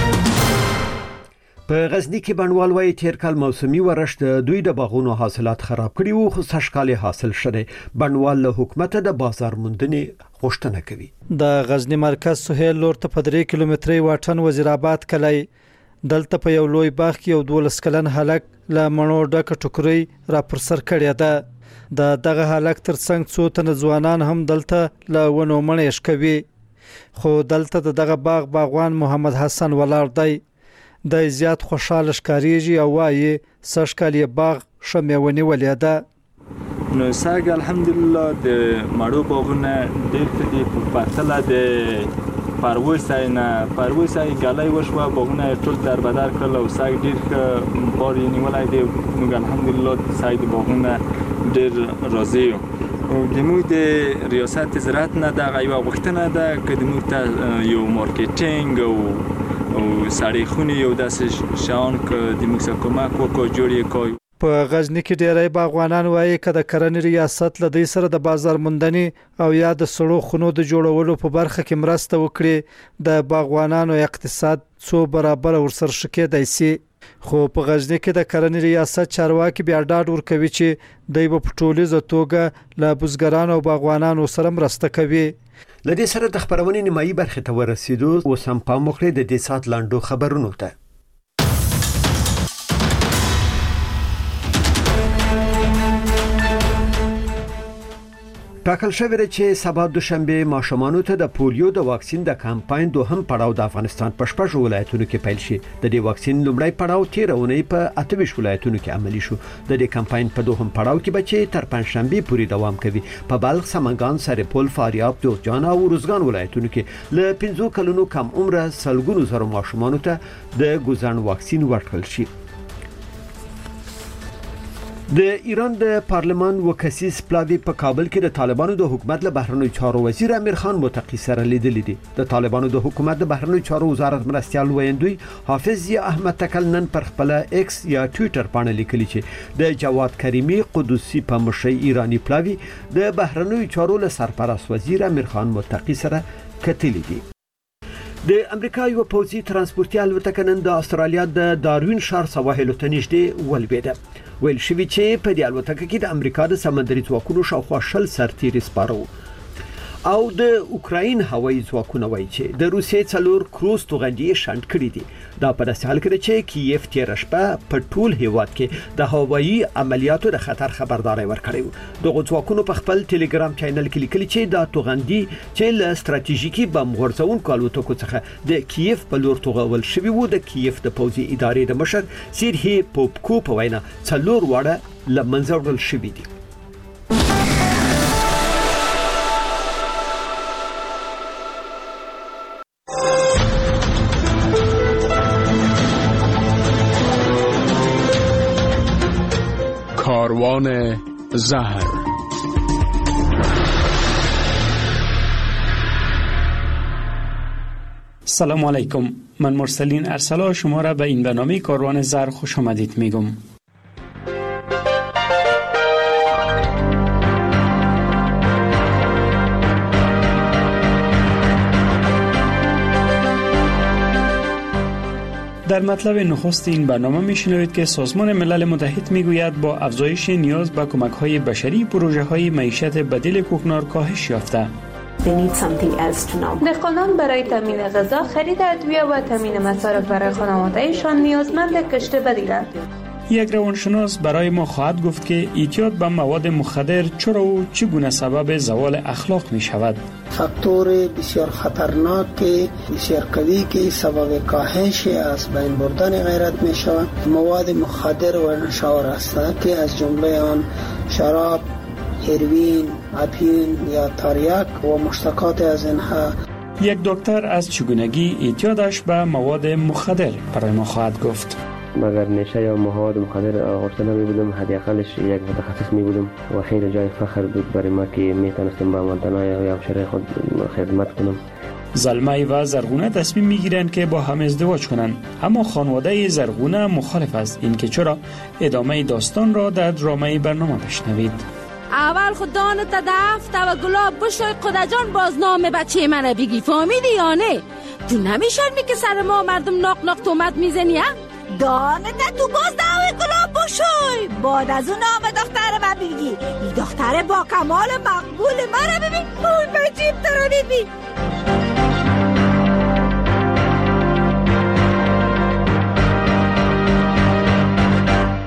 په غزنی کې بڼوال وايي تیر کال موسمي ورش د دوی د باغونو حاصلات خراب کړي وو خو سږکال حاصل شوه. بڼوال له حکومت د بازار موندنې غوښتنه کوي. د غزنی مرکز سهیل لور ته په درې کیلومتري واټن وزیر آباد کلی دلته په یو لوی باغ کې یو دولس کلن هلک له مڼو ډکه ټوکرۍ را پر سر کړې ده. د دغه هلک ترڅنګ څو تنه ځوانان هم دلته له ونو مڼې شکوي خو دلته د دغه باغ باغوان محمد حسن ولاړ دی. د زیات خوشاله ښکاریږي او وايي سږکال یې باغ ښه میوه نیولې ده. نو سږ الحمدلله د مڼو باغونه ډېر ښه دي په پرتله د پرویز سای نه پرویز سای ګلای وشوه باغونه ټول در بدر کړل او سای ډیر ښه بار یې نیولای دی. موږ الحمدلله سای د باغونه ډیر راضي یو. او د موږ د ریاست زراعت نه دغه یوه غوښتنه ده که د موږ ته یو مارکیټینګ او او سړی خونې یو داسې شیان که د موږ سره کمک وکړو جوړ یې کړو. په غزنی کې ډیری باغوانان وایي که د کرنې ریاست له دې سره د بازار موندنې او یا د سړو خونو د جوړولو په برخه کې مرسته وکړي د باغوانانو اقتصاد څو برابر ورسره ښه کېدای شي. خو په غزنی کې د کرنې ریاست چارواکي بیا ډاډ ورکوي چې دوی په ټولیزه توګه له بزګرانو او باغوانانو سره مرسته کوي. لدې سره د خبرونې نیمایي برخې ته ورسېدو. اوس هم پام وکړئ د دې ساعت لاندو خبرونو ته. ټاکل شوی دی چې سبا دوشنبه ماشومانو ته د پولیو د واکسین د کمپاین دوهم پړاو د افغانستان په شپږ ولایتونو کې پیل شي. د دې واکسین لومړی پړاو تیر اونۍ په اته ویشت ولایتونو کې عملی شو. د دې کمپاین په دوهم پړاو کې بچي تر پنځشنبه پورې دوام کوي. په بلخ، سمنګان، سرپل، فاریاب، جوزجان او روزګان ولایتونو کې له پنځو کلونو کم عمره سلګونو زره ماشومانو ته د ګوزن واکسین ورکړل شي. د ایران د پارلمان وکسیس پلاوی په کابل کې د طالبانو د حکومت له بهرنیو چارو وزیر امیر خان متقی سره لیدل دي. د طالبانو د حکومت د بهرنیو چارو وزارت مرستيال ویندوی حافظ یا احمد تکل نن پر خپل ایکس یا ټوئیټر باندې لیکلي چې د جواد کریمی قدوسی په مشرۍ ایرانی پلاوی د بهرنیو چارو له سرپرست وزیر امیر خان متقی سره کتلي دي. د امریکا یو پوځي ترانسپورتي الوتکه نن د استرالیا د داروین ښار سواحلو ته نږدې ولوېده. ویل شوی چې په دې الوتکه کې د امریکا د سمندري ځواکونو شاوخوا شل سرتیري سپارو. او د اوکراین هوایي ځواکونه وایي چې د روسیې څلور کروز توغندي شنډ کړي دي. دا په داسې حال کې چې کیف تیر شپه په ټول هیواد کې د هوایي عملیاتو د خطر خبرداري ورکړې. دغه ځواکونو په خپل ټلګرام چینل کې لیکلي چې دا توغندي چې له ستراتیژیکي بم غورځونکو الوتکو څخه د کیف په لور توغول شوی وو. د کیف د پوځي ادارې د مشر سیرهی پوپکو په وینا څلور واړه لمنځه وړل شوي دي. کاروان زهر. سلام علیکم، من مرسلین ارسلا شما را به این برنامه کاروان زهر خوش آمدید میگم. در مطلب نخست این برنامه میشنوید که سازمان ملل متحد میگوید با افزایش نیاز به کمک‌های بشری پروژه‌های معیشت بدیل کوکنار کاهش یافته. دهقانان برای تامین غذا، خرید ادویه و تامین مصارف برای خانواده‌شان نیازمند کشت بدیلند. یک روانشناس برای ما خواهد گفت که اعتیاد به مواد مخدر چرا و چگونه سبب زوال اخلاق می شود. فاکتور بسیار خطرناک بسیار قوی که سبب کاهش از بین بردن غیرت می شود مواد مخدر و نشاور است که از جمله آن شراب، هروئین، اپین یا تریاک و مشتقات از اینها. یک دکتر از چگونگی اعتیادش به مواد مخدر برای ما خواهد گفت. مگر نشه یا مواد مخدر آغشته نمی بودم، حداقلش یک متخصص می بودم و خیلی جای فخر بود برای ما که می تونستم با منطقه یا همشهری خود خدمت کنم. زلمه و زرغونه تصمیم می گیرند که با هم ازدواج کنند، اما خانواده زرغونه مخالف است. این که چرا؟ ادامه داستان را در درامه برنامه بشنوید. اول خوددان تا دفت و گلاب بشوی قدجان بازنامه بچه من بگی فهمیدی یا نه؟ تو نمیشرمی که سر ما مردم ناق ناق تومت میزنی ها؟ دانه تو باز داوی گلاب بشوی بعد از اون نام دختر من بگی این دختر با کمال مقبول من ببین اون بچیم ترا ببین.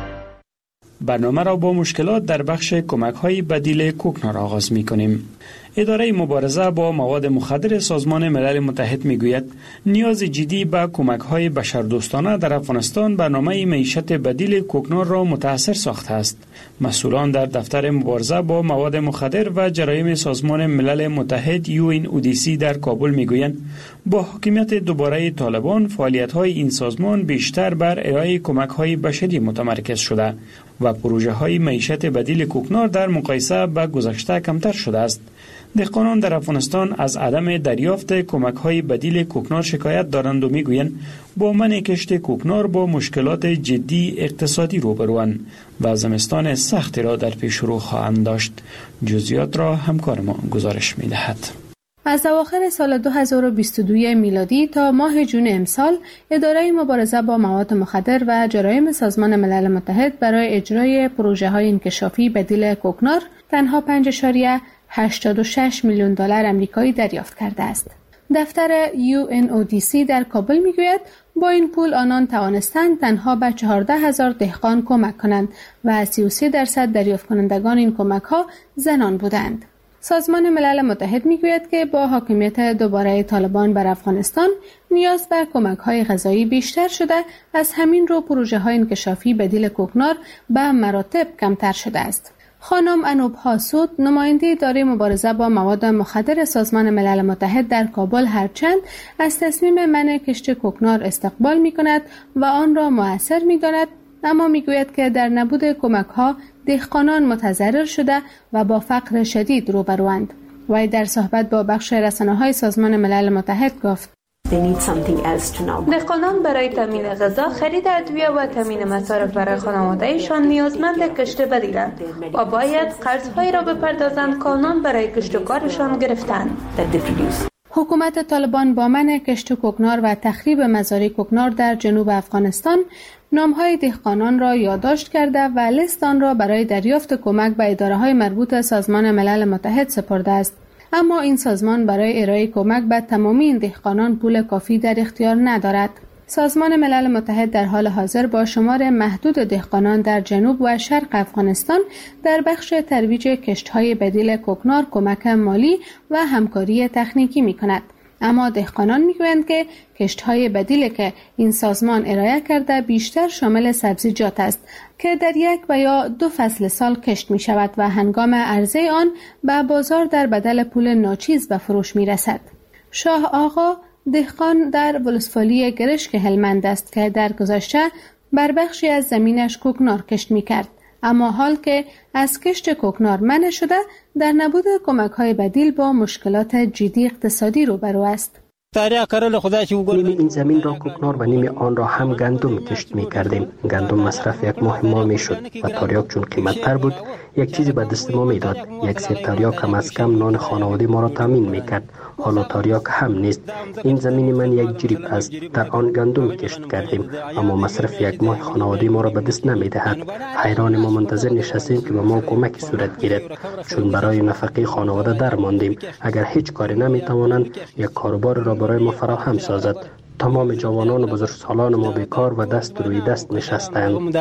برنامه را با مشکلات در بخش کمک‌های بدیل کوکنار آغاز می‌کنیم. اداره مبارزه با مواد مخدر سازمان ملل متحد میگوید نیاز جدی به کمک‌های بشردوستانه در افغانستان برنامه معیشت بدیل کوکنار را متاثر ساخته است. مسئولان در دفتر مبارزه با مواد مخدر و جرایم سازمان ملل متحد یو ان او دی سی در کابل میگویند با حاکمیت دوباره طالبان فعالیت‌های این سازمان بیشتر بر ارائه کمک‌های بشری متمرکز شده و پروژه‌های معیشت بدیل کوکنار در مقایسه با گذشته کمتر شده است. دهقانان در افغانستان از عدم دریافت کمک‌های بدیل کوکنار شکایت دارند و میگویند با منع کشت کوکنار با مشکلات جدی اقتصادی روبروند و زمستان سختی را در پیش رو خواهند داشت. جزئیات را همکار ما گزارش می‌دهد. از اواخر سال دو هزار و بیست و دو میلادی تا ماه جون امسال، اداره مبارزه با مواد مخدر و جرایم سازمان ملل متحد برای اجرای پروژه‌های انکشافی بدیل کوکنار تنها پنج اشاریه هشتاد و شش میلیون دلار آمریکایی دریافت کرده است. دفتر یو ان او دی سی در کابل میگوید با این پول آنان توانستند تنها به چهارده هزار دهقان کمک کنند و سی و سه درصد دریافت کنندگان این کمک‌ها زنان بودند. سازمان ملل متحد میگوید که با حاکمیت دوباره طالبان بر افغانستان نیاز به کمک‌های غذایی بیشتر شده، از همین رو پروژه‌های انکشافی بدیل کوکنار به مراتب کمتر شده است. خانم انوب هاسود، نماینده اداره مبارزه با مواد مخدر سازمان ملل متحد در کابل، هرچند از تصمیم منع کشت کوکنار استقبال می‌کند و آن را مؤثر می‌داند، اما میگوید که در نبود کمک‌ها دهقانان متضرر شده و با فقر شدید روبروند. وی در صحبت با بخش رسانه‌های سازمان ملل متحد گفت: دهقانان برای تامین غذا، خرید ادویه و تامین مصارف برای خانواده‌شان نیازمند کشت بدیلند و باید قرض‌هایی را بپردازند که آنان برای کشت و کارشان گرفتند. حکومت طالبان با منع کشت کوکنار و تخریب مزارع کوکنار در جنوب افغانستان نام‌های دهقانان را یادداشت کرده و لیست آن را برای دریافت کمک به اداره‌های مربوط سازمان ملل متحد سپرده است. اما این سازمان برای ارائه کمک به تمامی این دهقانان پول کافی در اختیار ندارد. سازمان ملل متحد در حال حاضر با شمار محدود دهقانان در جنوب و شرق افغانستان در بخش ترویج کشت‌های بدیل کوکنار کمک مالی و همکاری تکنیکی می‌کند. اما دهقانان میگویند که کشت‌های بدیلی که این سازمان ارائه کرده بیشتر شامل سبزیجات است که در یک و یا دو فصل سال کشت می شود و هنگام عرضه آن به بازار در بدل پول ناچیز به فروش می رسد. شاه آقا دهقان در ولسوالی گرشک هلمند است که در گذشته بر بخشی از زمینش کوکنار کشت می کرد. اما حال که از کشت کوکنار منع شده، در نبود کمک‌های بدیل با مشکلات جدی اقتصادی روبرو است. نیم این زمین را کوکنار و نیم آن را هم گندم کشت می کردیم. گندم مصرف یک ماه ما می شد و تریاک چون قیمت تر بود یک چیزی به دست ما می داد. یک سیر تریاک کم از کم نان خانواده ما را تامین می کرد. حالا تریاک هم نیست. این زمین من یک جریب است، در آن گندم کشت کردیم، اما مصرف یک ماه خانواده ما را به دست نمی دهد. حیران ما منتظر نشستیم که به ما کمک صورت گیرد، چون برای نفقه خانواده در ماندیم. اگر هیچ کاری نمی توانند یک کاروبار را برای ما فراهم سازد. تمام جوانان و بزرگسالان ما بیکار و دست روی دست نشستند.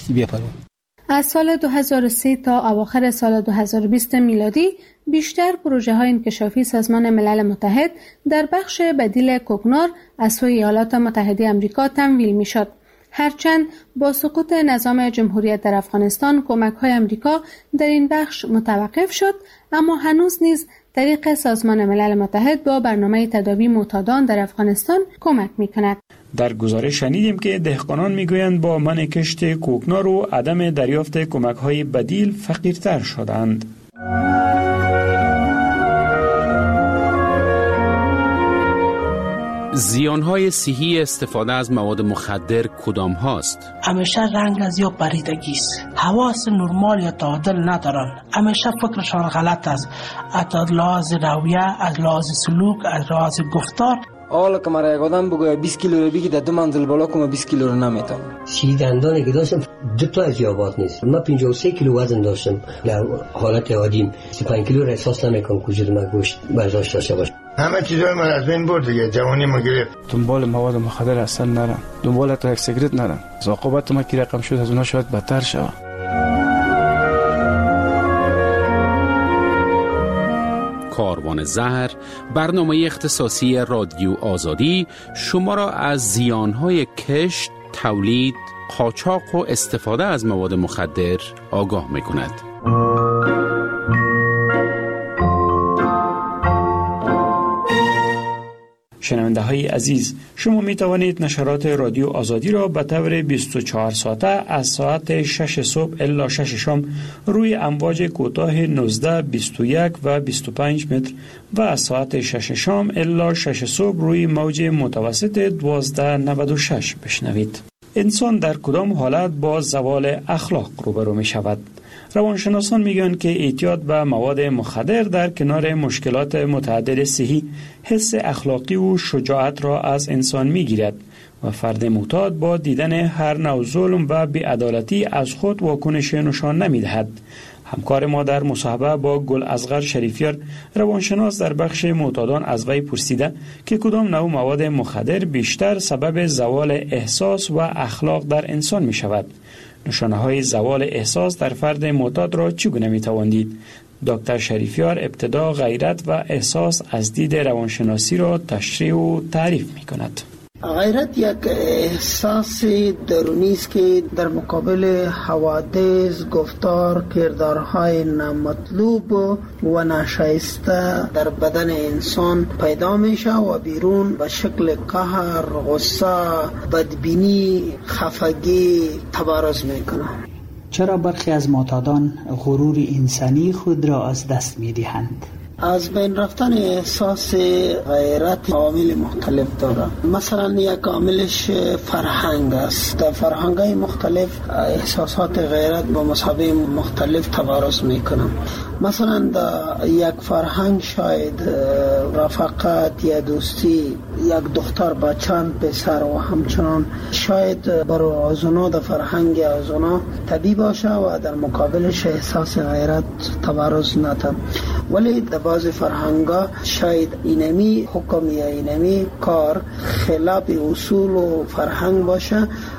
از سال دو هزار و سه تا اواخر سال دو هزار و بیست میلادی بیشتر پروژه های انکشافی سازمان ملل متحد در بخش بدیل کوکنار از سوی ایالات متحده آمریکا تمویل می شد. هرچند با سقوط نظام جمهوریت در افغانستان کمک های آمریکا در این بخش متوقف شد، اما هنوز نیز طریق سازمان ملل متحد با برنامه تداوی معتادان در افغانستان کمک می کند. در گزارش شنیدیم که دهقانان میگویند با منع کشت کوکنار و عدم دریافت کمک‌های بدیل فقیرتر شدند. زیانهای صحی استفاده از مواد مخدر کدام هاست؟ همیشه رنگ از یا پریدگی است. حواس نرمال یا تعادل ندارن. همیشه فکرشان غلط است. از لحاظ رویه، از لحاظ سلوک، از لحاظ گفتار. حالا که مرا یک آدم بگوید بیست کیلو رو بگی در دو منزل بالا کنم بیست کیلو رو نمیتونم. سی دندانی که داشتم دو تا از یابات نیست. من پنجاه و سه کیلو وزن داشتم. در حالت عادیم سی و پنج کیلو را احساس نمیکنم کجا من گوشت برداشت داشته باشم. همه چیزای من از بین برد دیگه، جوانی ما گرفت. دنبال مواد مخدر اصلا نرم. دنبال تا یک سیگرت نرم. عاقبت ما کی رقم شد از اونها شاید بدتر شود. کاروان زهر، برنامه اختصاصی رادیو آزادی شما را از زیانهای کشت، تولید، قاچاق و استفاده از مواد مخدر آگاه می کند. شنونده های عزیز، شما می توانید نشرات رادیو آزادی را به طور بیست و چهار ساعته از ساعت شش صبح الی شش شام روی امواج کوتاه نوزده، بیست و یک و بیست و پنج متر و از ساعت شش شام الی شش صبح روی موج متوسط دوازده نود و شش بشنوید. انسان در کدام حالت با زوال اخلاق روبرو می شود؟ روانشناسان میگن که اعتیاد به مواد مخدر در کنار مشکلات متعدد صحی حس اخلاقی و شجاعت را از انسان میگیرد و فرد معتاد با دیدن هر نوع ظلم و بی‌عدالتی از خود واکنش نشان نمیدهد. همکار ما در مصاحبه با گل اصغر شریفیار روانشناس در بخش معتادان از وی پرسیده که کدام نوع مواد مخدر بیشتر سبب زوال احساس و اخلاق در انسان می شود. نشانه های زوال احساس در فرد معتاد را چگونه می تواندید؟ دکتر شریفیار ابتدا غیرت و احساس از دید روانشناسی را تشریح و تعریف می کند. غیرت یک احساس درونی است که در مقابل حوادث، گفتار، کردارهای نامطلوب و ناشایسته در بدن انسان پیدا میشه و بیرون به شکل قهر، غصه، بدبینی، خفگی تبارز میکنه. چرا برخی از معتادان غرور انسانی خود را از دست میدهند؟ از بین رفتن احساس غیرت عوامل مختلف داره. مثلا یک عاملش فرهنگ است. در فرهنگ‌های مختلف احساسات غیرت با مسابقه مختلف تبارز میکنن. مثلا در یک فرهنگ شاید رفاقت یا دوستی یک دختر با چند پسر و همچنان شاید برای آزونا در فرهنگ آزونا طبیعی باشه و در مقابلش احساس غیرت تبارز نده. ولی در بعض فرهنگا شاید اینمی حکم یا اینمی کار خلاف اصول و فرهنگ باشه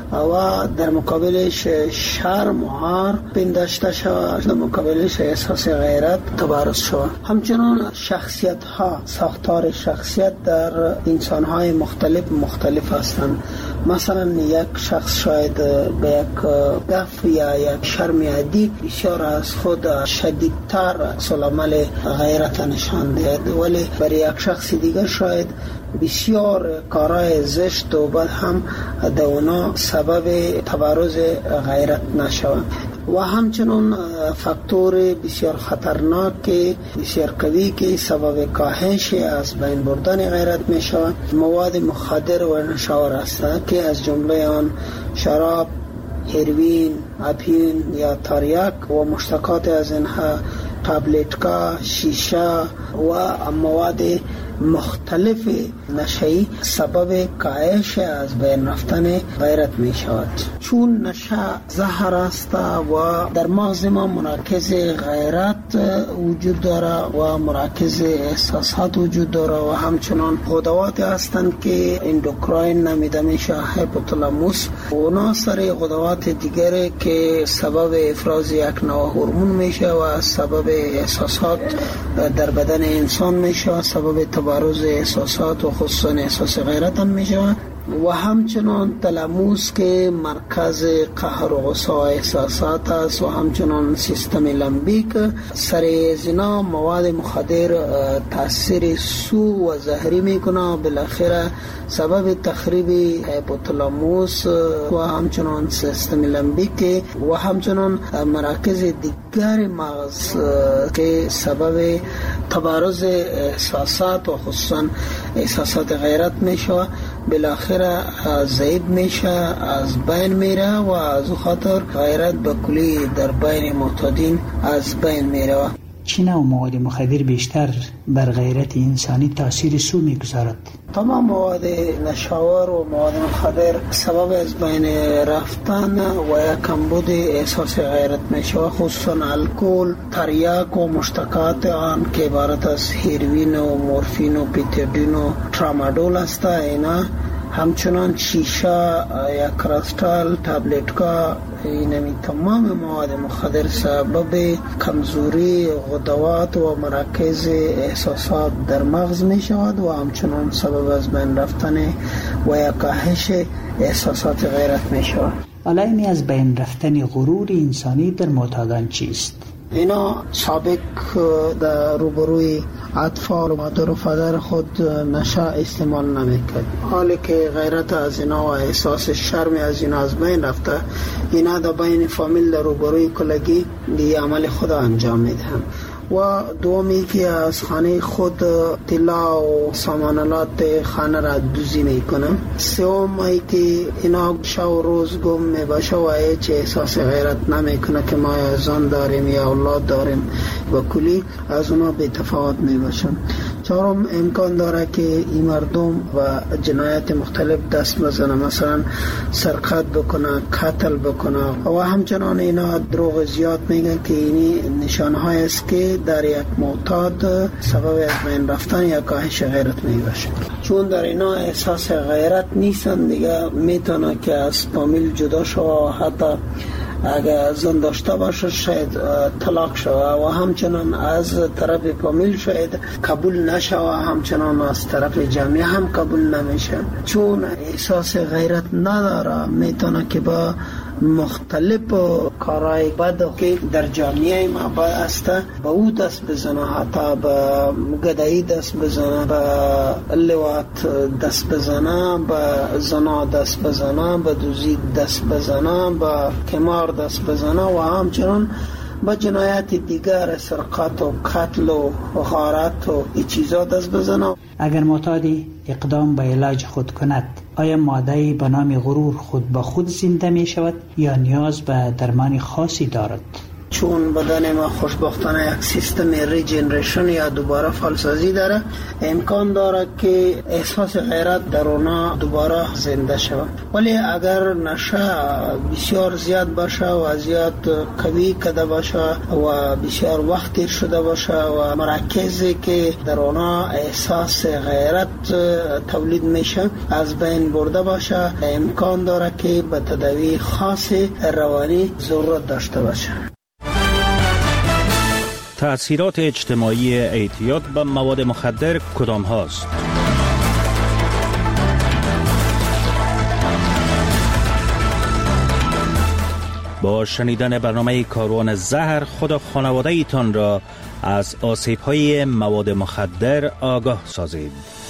و در مقابلش شرم و عار پنداشته شود، در مقابلش احساس غیرت تبارز شود. همچنان شخصیت ها، ساختار شخصیت در انسان های مختلف مختلف هستند. مثلا یک شخص شاید به یک گف یا یک شرم عادی بسیار از خود شدیدتر عکس‌العمل غیرت نشان دهد، ولی برای یک شخص دیگر شاید بسیار کارهای زشت و بد هم در اونا سبب تبارز غیرت نشود. و همچنان فاکتور بسیار خطرناک بسیار قوی که سبب کاهش از بین بردن غیرت می شود مواد مخدر و نشاور است که از جمله آن شراب، هروئین، اپین یا تریاک و مشتقات از اینها، تابلتکا، شیشه و مواد مختلف نشه‌ای سبب کاهش از بین رفتن غیرت می شود. چون نشه زهر است و در مغز ما مراکز غیرت وجود داره و مراکز احساسات وجود داره و همچنان غدوات هستند که اندوکراین نامیده میشه، هایپوتالاموس، و اونا سر غدوات دیگری که سبب افراز یک نوع هورمون میشه و سبب احساسات در بدن انسان میشه، سبب تبارز احساسات و خصوصا احساس غیرت هم میشه. و همچنان تلاموس که مرکز قهر و غصه و احساسات است و همچنان سیستم لمبیک. سر زنا مواد مخدر تاثیر سو و زهری میکنه، بالاخره سبب تخریب هایپوتالاموس و همچنان سیستم لمبیک و همچنان مراکز دیگر مغز که سبب تبارز احساسات و خصوصا احساسات غیرت میشه، بالاخره ضعیف میشه، از بین میره و از خاطر غیرت به کلی در بین معتادین از بین میره. چه نوع مواد مخدر بیشتر بر غیرت انسانی تاثیر سو میگذارد؟ تمام مواد نشاور و مواد مخدر سبب از بین رفتن و یک کمبود احساس غیرت میشه، خصوصا الکل، تریاک و مشتقات آن که عبارت از هروئین و مورفین و پیتادین و ترامادول است. اینا همچنان شیشه یا کریستال، تابلت‌ها، اینمی تمام مواد مخدر سبب کمزوری غدوات و مراکز احساسات در مغز می شود و همچنان سبب از بین رفتن و یا کاهش احساسات غیرت می شود. علائمی از بین رفتن غرور انسانی در معتادان چیست؟ اینا سابق در روبروی اطفال و مادر و پدر خود نشه استعمال نمیکرد. حالی که غیرت از اینا و احساس شرم از اینا از بین رفته، اینا در بین فامیل در روبروی کلگی دی عمل خود انجام میدهم. و دومی که از خانه خود طلا و سامانالات خانه را دوزی میکنم. سوم ای که اینا شب روز گم میباشه و هیچ احساس غیرت نمیکنه که ما زن داریم یا اولاد داریم و کلی از اونا بی تفاوت میباشم. چهارم امکان داره که این مردم و جنایت مختلف دست بزنه، مثلا سرقت بکنه، قتل بکنه و همچنان اینا دروغ زیاد میگن که اینی نشانهای است که در یک معتاد سبب از بین رفتن یا کاهش غیرت میباشه. چون در اینا احساس غیرت نیستن دیگه، میتونه که از فامیل جدا شوه، حتی اگر زن داشته باشه شاید طلاق شوه و همچنان از طرف فامیل شاید قبول نشوه، همچنان از طرف جامعه هم قبول نمیشه. چون احساس غیرت نداره، میتونه که با مختلف کارهای بد که در جامعه ما با است با او دست بزنه، حتی با گدایی دست بزنه، با لواط دست بزنه، با زنا دست بزنه، با دوزی دست بزنه، با قمار دست بزنه و همچنان با جنایت دیگر سرقت و قتل و غارت و این چیزا دست بزنه. اگر معتادی اقدام به علاج خود کند، آیا ماده‌ای به نام غرور خود با خود زنده می شود یا نیاز به درمان خاصی دارد؟ چون بدن ما خوشبختانه یک سیستم ریجنریشن یا دوباره فعالسازی داره، امکان داره که احساس غیرت در اونا دوباره زنده شود. ولی اگر نشه بسیار زیاد باشه و زیاد قوی کده باشه و بسیار وقتی شده باشه و مراکزی که در اونا احساس غیرت تولید میشه از بین برده باشه، امکان داره که به تداوی خاص روانی ضرورت داشته باشه. تأثیرات اجتماعی اعتیاد به مواد مخدر کدام هاست؟ با شنیدن برنامه کاروان زهر خود و خانواده ایتان را از آسیب های مواد مخدر آگاه سازید.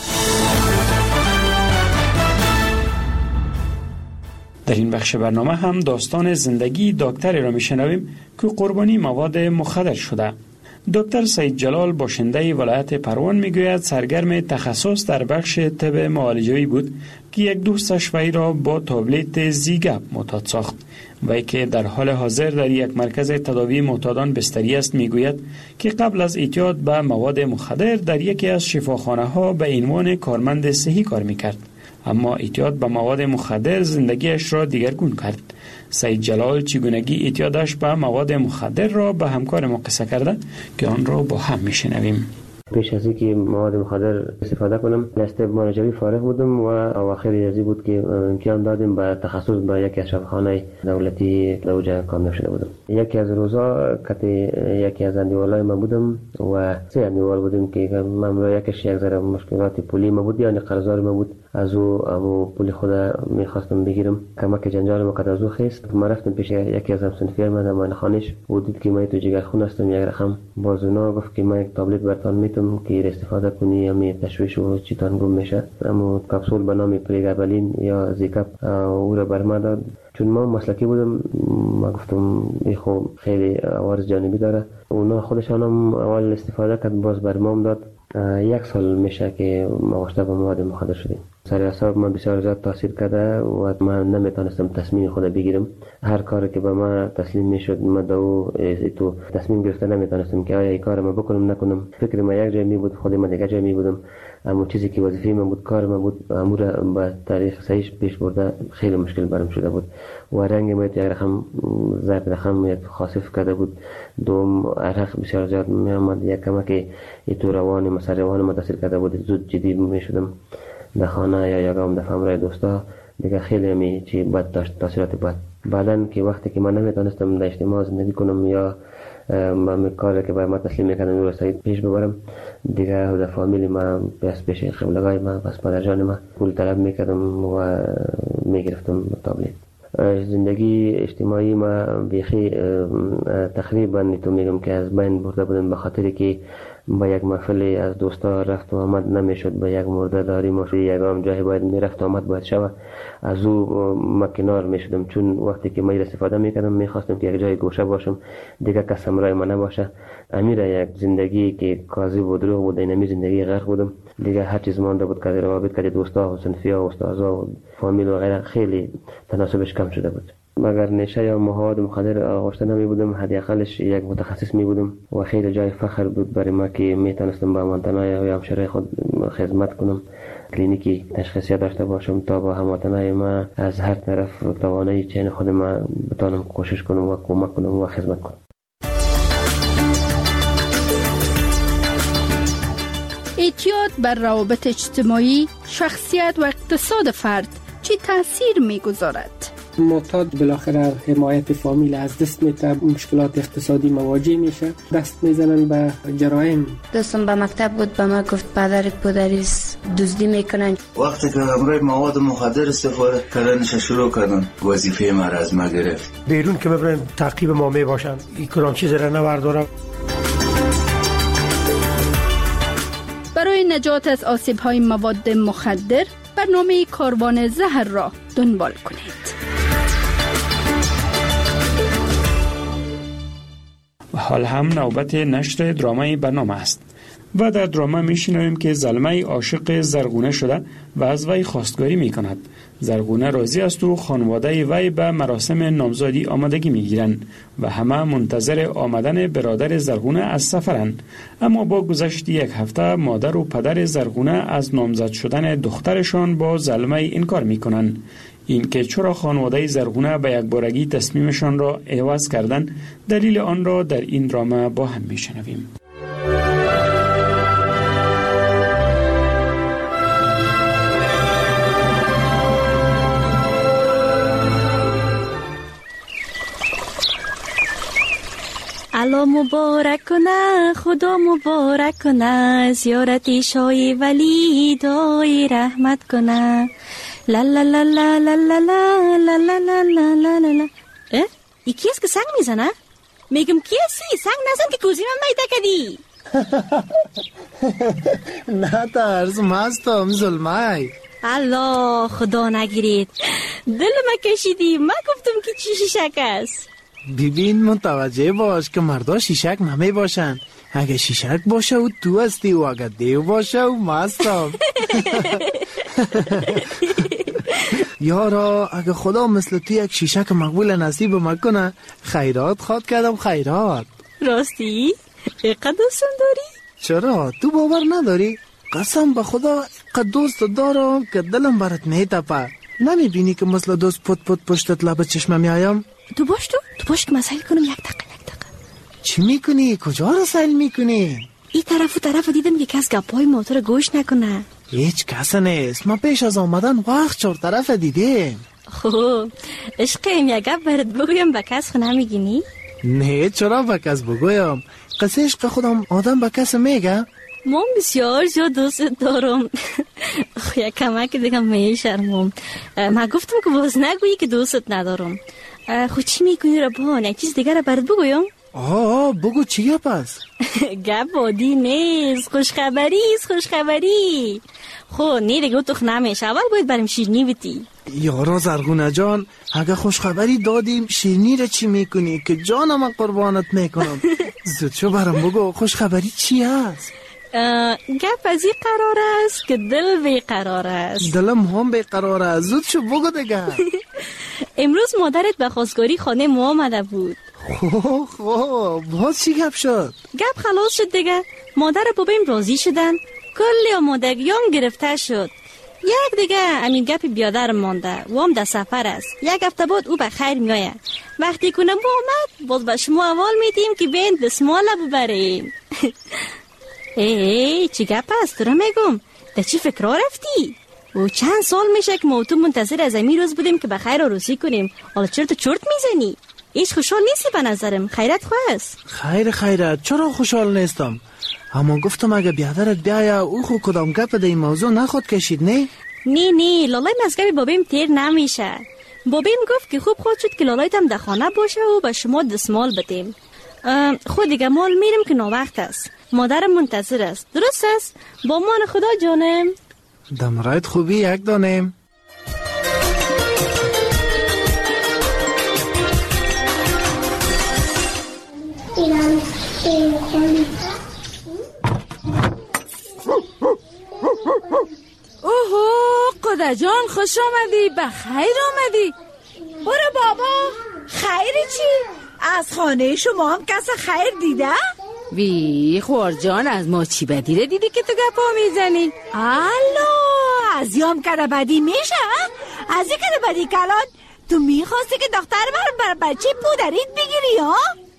در این بخش برنامه هم داستان زندگی دکتری را میشنویم که قربانی مواد مخدر شده. دکتر سید جلال باشنده ولایت پروان میگوید سرگرم تخصص در بخش طب معالجوی بود که یک دوستش وی را با تابلت زیگپ معتاد ساخت. وی که در حال حاضر در یک مرکز تداوی معتادان بستری است میگوید که قبل از اعتیاد به مواد مخدر در یکی از شفاخانه ها به عنوان کارمند صحی کار میکرد، اما اعتیاد به مواد مخدر زندگیش را دیگرگون کرد. سید جلال چگونگی اعتیادش به مواد مخدر را به همکار ما قصه کرده که آن را با هم میشنویم. پیش از اینکه مواد مخدر استفاده کنم از طب معالجوی فارغ بودم و اواخر ریاضی بود که امتحان دادیم به تخصص به یکی از شفاخانه دولتی در اوجه کامل شده بودم. یکی از روزا کتی یکی از اندیوالای ما بودم و سه اندیوال بودیم که من یکیش یک ذره مشکلات پولی ما بود، یعنی قرضدار ما بود، از او امو پول خود میخواستم بگیرم، کمک جنجال ما قد از او خیست. ما رفتم پیش یکی از همسنفیان من در خانه‌اش و دید که من تو جگرخون هستم. یک رقم باز اونا گفت که من یک تابلت براتون میتم که استفاده کنی، امی تشویش و چیتان گم میشه، اما کپسول به نام پریگابالین یا زیکاپ او را بر ما داد. چون ما مسلکی بودم ما گفتم این خو خیلی عوارض جانبی داره. اونا خودشان هم اول استفاده کرد، باز بر ما داد. یک سال میشه که ما واشته به مواد مخدر شدیم. سر اعصاب من بسیار زیاد تاثیر کرده و من نمیتونستم تصمیم خود بگیرم. هر کاری که به من تسلیم میشد من دو تو تصمیم گرفته نمیتونستم که آیا این کار ما بکنم نکنم. فکر من یک جای می بود، خود من دیگه جای می بودم، اما چیزی که وظیفه من بود، کار من بود، امور با تاریخ صحیح پیش برده خیلی مشکل برام شده بود و رنگ ما یک رقم زرد رقم یک خاصف کرده بود. دوم عرق بسیار زیاد می آمد، یک کمک تو روان مسیر روان متاثر کرده بود، زود جدی می شدم. در خانه یا یگام در فامرای دوستا دیگه خیلی می چی بد داشت، تاثیرات بد. بعدن که وقتی که من نمیتونستم در اجتماع زندگی کنم یا من کاری که باید ما تسلیم میکردم رو سعید پیش ببرم، دیگه در فامیلی ما پیش پیش قبلگاه ما پس پدر جان ما پول طلب میکردم و میگرفتم تابلیت. زندگی اجتماعی ما بیخی تقریبا تو میگم که از بین برده بودم، به خاطری که با یک محفلی از دوستا رفت و آمد نمیشد، به یک مرده داری ماشی یگام جایی باید میرفت و آمد باید شود، از او ما کنار میشدم، چون وقتی که من استفاده میکردم میخواستم که یک جای گوشه باشم دیگه کس همراه من نباشه. امیر یک زندگی که کاذب و دروغ بود، اینمی زندگی غرق بودم دیگه. هر چیز مانده بود که روابط که دوستا و صنفیا و استادا و فامیل و غیره خیلی تناسبش کم شده بود. مگر نشه یا مواد مخدر آغشته نمی بودم، حداقلش یک متخصص می بودم و خیلی جای فخر بود برای ما که می تونستم با هموطنای یا همشهری خود خدمت کنم، کلینیکی تشخیصی داشته باشم تا با هموطنای ما از هر طرف توانایی چین خود ما بتونم کوشش کنم و کمک کنم و خدمت کنم. اعتیاد بر روابط اجتماعی، شخصیت و اقتصاد فرد چه تاثیر میگذارد؟ معتاد بالاخره حمایت فامیل از دست میده، مشکلات اقتصادی مواجه میشه، دست میزنن به جرایم. دوستم به مکتب بود، به ما گفت پدرت پدریس دزدی میکنن. وقتی که همراه مواد مخدر استفاده کردنش شروع کردن، وظیفه ما را از ما گرفت. بیرون که ببرن تعقیب ما میباشن، این کلام چیز را نوردارم. برای نجات از آسیب‌های مواد مخدر برنامه کاروان زهر را دنبال کنید. و حال هم نوبت نشر درامای برنامه است و در درامه میشنویم که زلمه عاشق زرغونه شده و از وی خواستگاری میکند. زرغونه راضی است و خانواده وی به مراسم نامزدی آمادگی میگیرند و همه منتظر آمدن برادر زرغونه از سفرند. اما با گذشت یک هفته مادر و پدر زرغونه از نامزد شدن دخترشان با زلمه انکار میکنند. این که چرا خانواده زرغونه به یک بارگی تصمیمشان را عوض کردند، دلیل آن را در این درامه با هم میشنویم. الله مبارک کنه، خدا مبارک کنه، زیارت شای ولی دای رحمت کنه. لا لا لا لا لا لا لا لا لا لا لا لا لا. اه؟ ای کی است که سنگ میزنه؟ میگم کی هستی؟ سنگ نزن که کوزی من میده کدی. نه ترس، مستم ظلمای. الله خدا نگیرید، دل ما کشیدی. من گفتم که چی شیشک است. ببین متوجه باش که مردا شیشک نمی باشن. اگه شیشک باشه و تو هستی و اگه دیو باشه و مستم. یارا اگه خدا مثل تو یک شیشک مقبول نصیب مکنه، خیرات خواد کردم خیرات. راستی؟ اقدر دوستم داری؟ چرا؟ تو باور نداری؟ قسم به خدا اقدر دوست دارم که دلم برات میتپه. نمی بینی که مثل دوست پت پت پشتت لب چشمه میایم؟ تو باش تو؟ تو باش که من سیل کنم یک دقیقه یک دقیقه. چی میکنی؟ کجا رو سیل میکنی؟ این طرف و طرف دیدم که کس گپای موتور گوش نکنه. هیچ کس نیست، ما پیش از آمدن وقت چور طرف دیدیم. خوب عشقیم یک گپ برات بگویم به کس خو نمیگینی؟ نه چرا به کس بگویم؟ قصه عشق خودم آدم به کس میگه؟ من بسیار زیاد دوست دارم. یک کمک دیگه میشرمم. من گفتم که باز نگویی که دوستت ندارم. خود چی میکنی ربان؟ یک چیز دیگه را برات بگویم؟ آه بگو چیه پس؟ گپ بادی نیست، خوشخبری است، خوشخبری. خب نه دیگه تو نمیشه، اول باید بریم شیرنی بیتی. یارا زرغونه جان، اگه خوشخبری دادیم شیرنی را چی میکنی که جانم قربانت میکنم؟ زود شو برام بگو خوشخبری چی هست؟ گپ از این قرار است که دل بیقرار است. دلم هم بیقرار است، زود شو بگو دیگه. امروز مادرت به خواستگاری خانه ما آمده بود. خب خب باز چی گپ شد؟ گپ خلاص شد دیگه. مادر بابایم راضی شدن، کلی آمادگیام گرفته شد. یک دیگه امین گپ بیادر مانده و هم در سفر است. یک هفته بعد او به خیر میآید. وقتی کنم با آمد باز به شما اول میدیم که بین دسماله ببریم. ای ای چی گپ است؟ تو را میگم در چی فکر رفتی؟ و چند سال میشه که ما تو منتظر از این روز بودیم که بخیر عروسی کنیم. حالا چرا تو چرت میزنی؟ هیچ خوشحال نیستی به نظرم. خیرت خواست. خیر خیرت، چرا خوشحال نیستم؟ اما گفتم اگه بیادرت بیاید او خو کدام گپ در این موضوع نخود کشید نه؟ نه نه لالای مزگب بابیم تیر نمیشه. بابیم گفت که خوب خود شد که لالایت هم در خانه باشه و به شما دستمال بدیم. خود دیگه مال میرم که ناوقت است. مادرم منتظر است. درست است؟ با مان خدا جانم. دمرایت خوبی یک دانم. اوهو قدر جان خوش آمدی، بخیر آمدی. برو بابا. خیر چی؟ از خانه شما هم کس خیر دیده؟ وی خوار جان از ما چی بدی رو دیدی که تو گپا میزنی؟ الو از یام کده بدی میشه؟ از این کده بدی کلان تو میخواستی که دختر بر بر بچه پودریت بگیری ها؟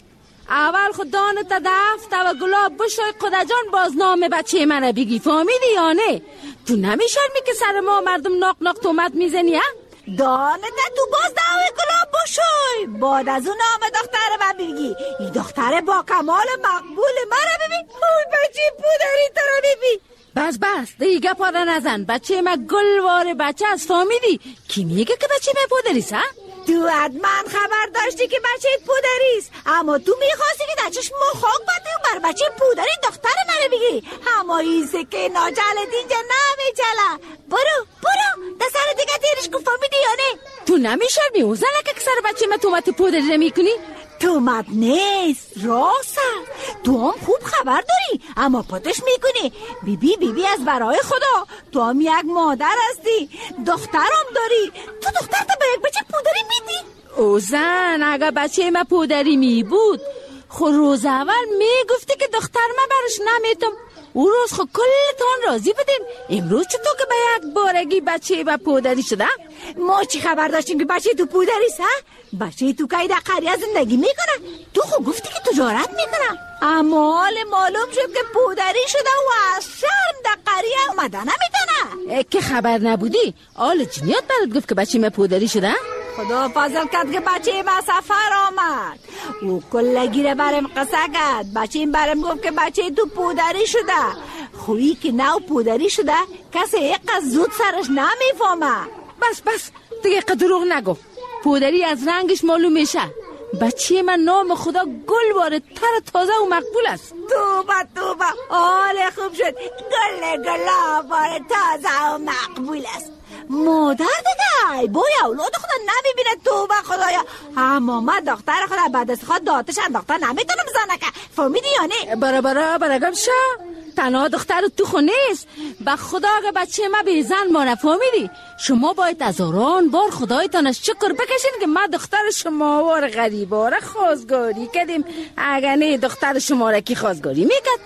اول خودانو تا دفته و گلاب بشوی قدر جان باز نام بچه من بگی، فهمیدی یا نه؟ تو نمیشرمی که سر ما مردم ناق ناق تومت میزنی ها؟ دانه تو باز دعوی گلاب بشوی بعد از اون نام دختر من بگی. این دختر با کمال مقبول مرا ببین. اون بچه پودری تو رو ببین. بس بس دیگه پاره نزن. بچه من گلوار بچه از فهمیدی کی میگه که بچه من پودریست ها؟ تو حتما خبر داشتی که بچه پودریست، اما تو میخواستی که در چشم خاک بده و بر بچه پودری دختر منو بگی. اما این سکه ناجلت اینجا نمیچله. برو برو در سر دیگه تیرش کن. فهمیدی یا نه؟ تو نمیشرمی او زنه که سر بچه من تومت پودری نمیکنی؟ تومت نیست راست. تو هم خوب خبر داری اما پتش میکنی. بیبی بیبی از برای خدا تو هم یک مادر هستی، دخترم داری. تو دخترت به یک بچه پودری میدی؟ او زن اگه بچه من پودری می بود خود روز اول میگفتی که دختر من برش نمیتم. او روز خود کلتان راضی بدیم. امروز چطور که به یک بارگی بچه و پودری شده؟ ما چی خبر داشتیم که بچه تو پودریست ها؟ بچه تو که در قریه زندگی میکنه. تو خود گفتی که تجارت میکنه، اما حال معلوم شد که پودری شده و از شرم در قریه اومده نمیتونه. که خبر نبودی؟ آل جنیات برات گفت که بچه من پودری شده؟ خدا فضل کرد که بچه ما سفر آمد. او کلگی رو برم قصه کرد. بچه این برم گفت که بچه تو پودری شده. خویی که نو پودری شده کسی یک زود سرش نمیفهمه. بس بس دیگه قدروغ نگو. پودری از رنگش معلوم میشه. بچه من نام خدا گل واره تر تازه و مقبول است. توبه توبه حال خوب شد. گل گلاب واره تازه و مقبول است. مادر دیگه بای اولاد خدا نمیبینه. توبه خدایا. اما من دختر خدا بعد از خود داتش انداخته نمیتونم زنه که. فهمیدی یا نه؟ برا برا برگم شا تنها دختر تو خونه است. به خدا اگه بچه ما به زن ما نفهمیدی شما باید از هزاران بار خدایتان از شکر بکشین که ما دختر شما وار غریباره خواستگاری کردیم. اگه نه دختر شما را کی خواستگاری میکرد؟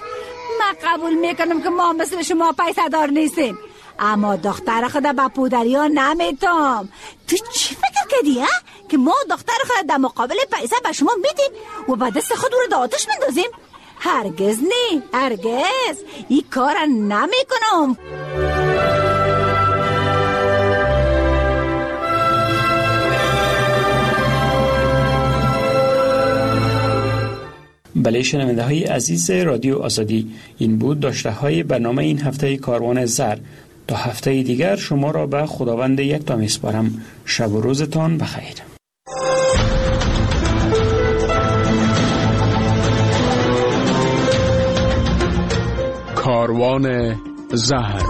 من قبول میکنم که ما مثل شما پیسه دار نیستیم، اما دختر خدا با پودری ها نمیتم. تو چی فکر کردی ها؟ که ما دختر خدا در مقابل پیسه به شما میدیم و با دست خود رو آتش میندازیم؟ هرگز نه، هرگز این کار نمیکنم. بله شنونده های عزیز رادیو آزادی، این بود داشته های برنامه این هفته کاروان زر. تا هفته دیگر شما را به خداوند یکتا میسپارم. شب و روزتان بخیر. کاروان زهر.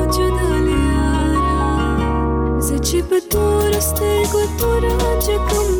Chip tu raste go tu raja kam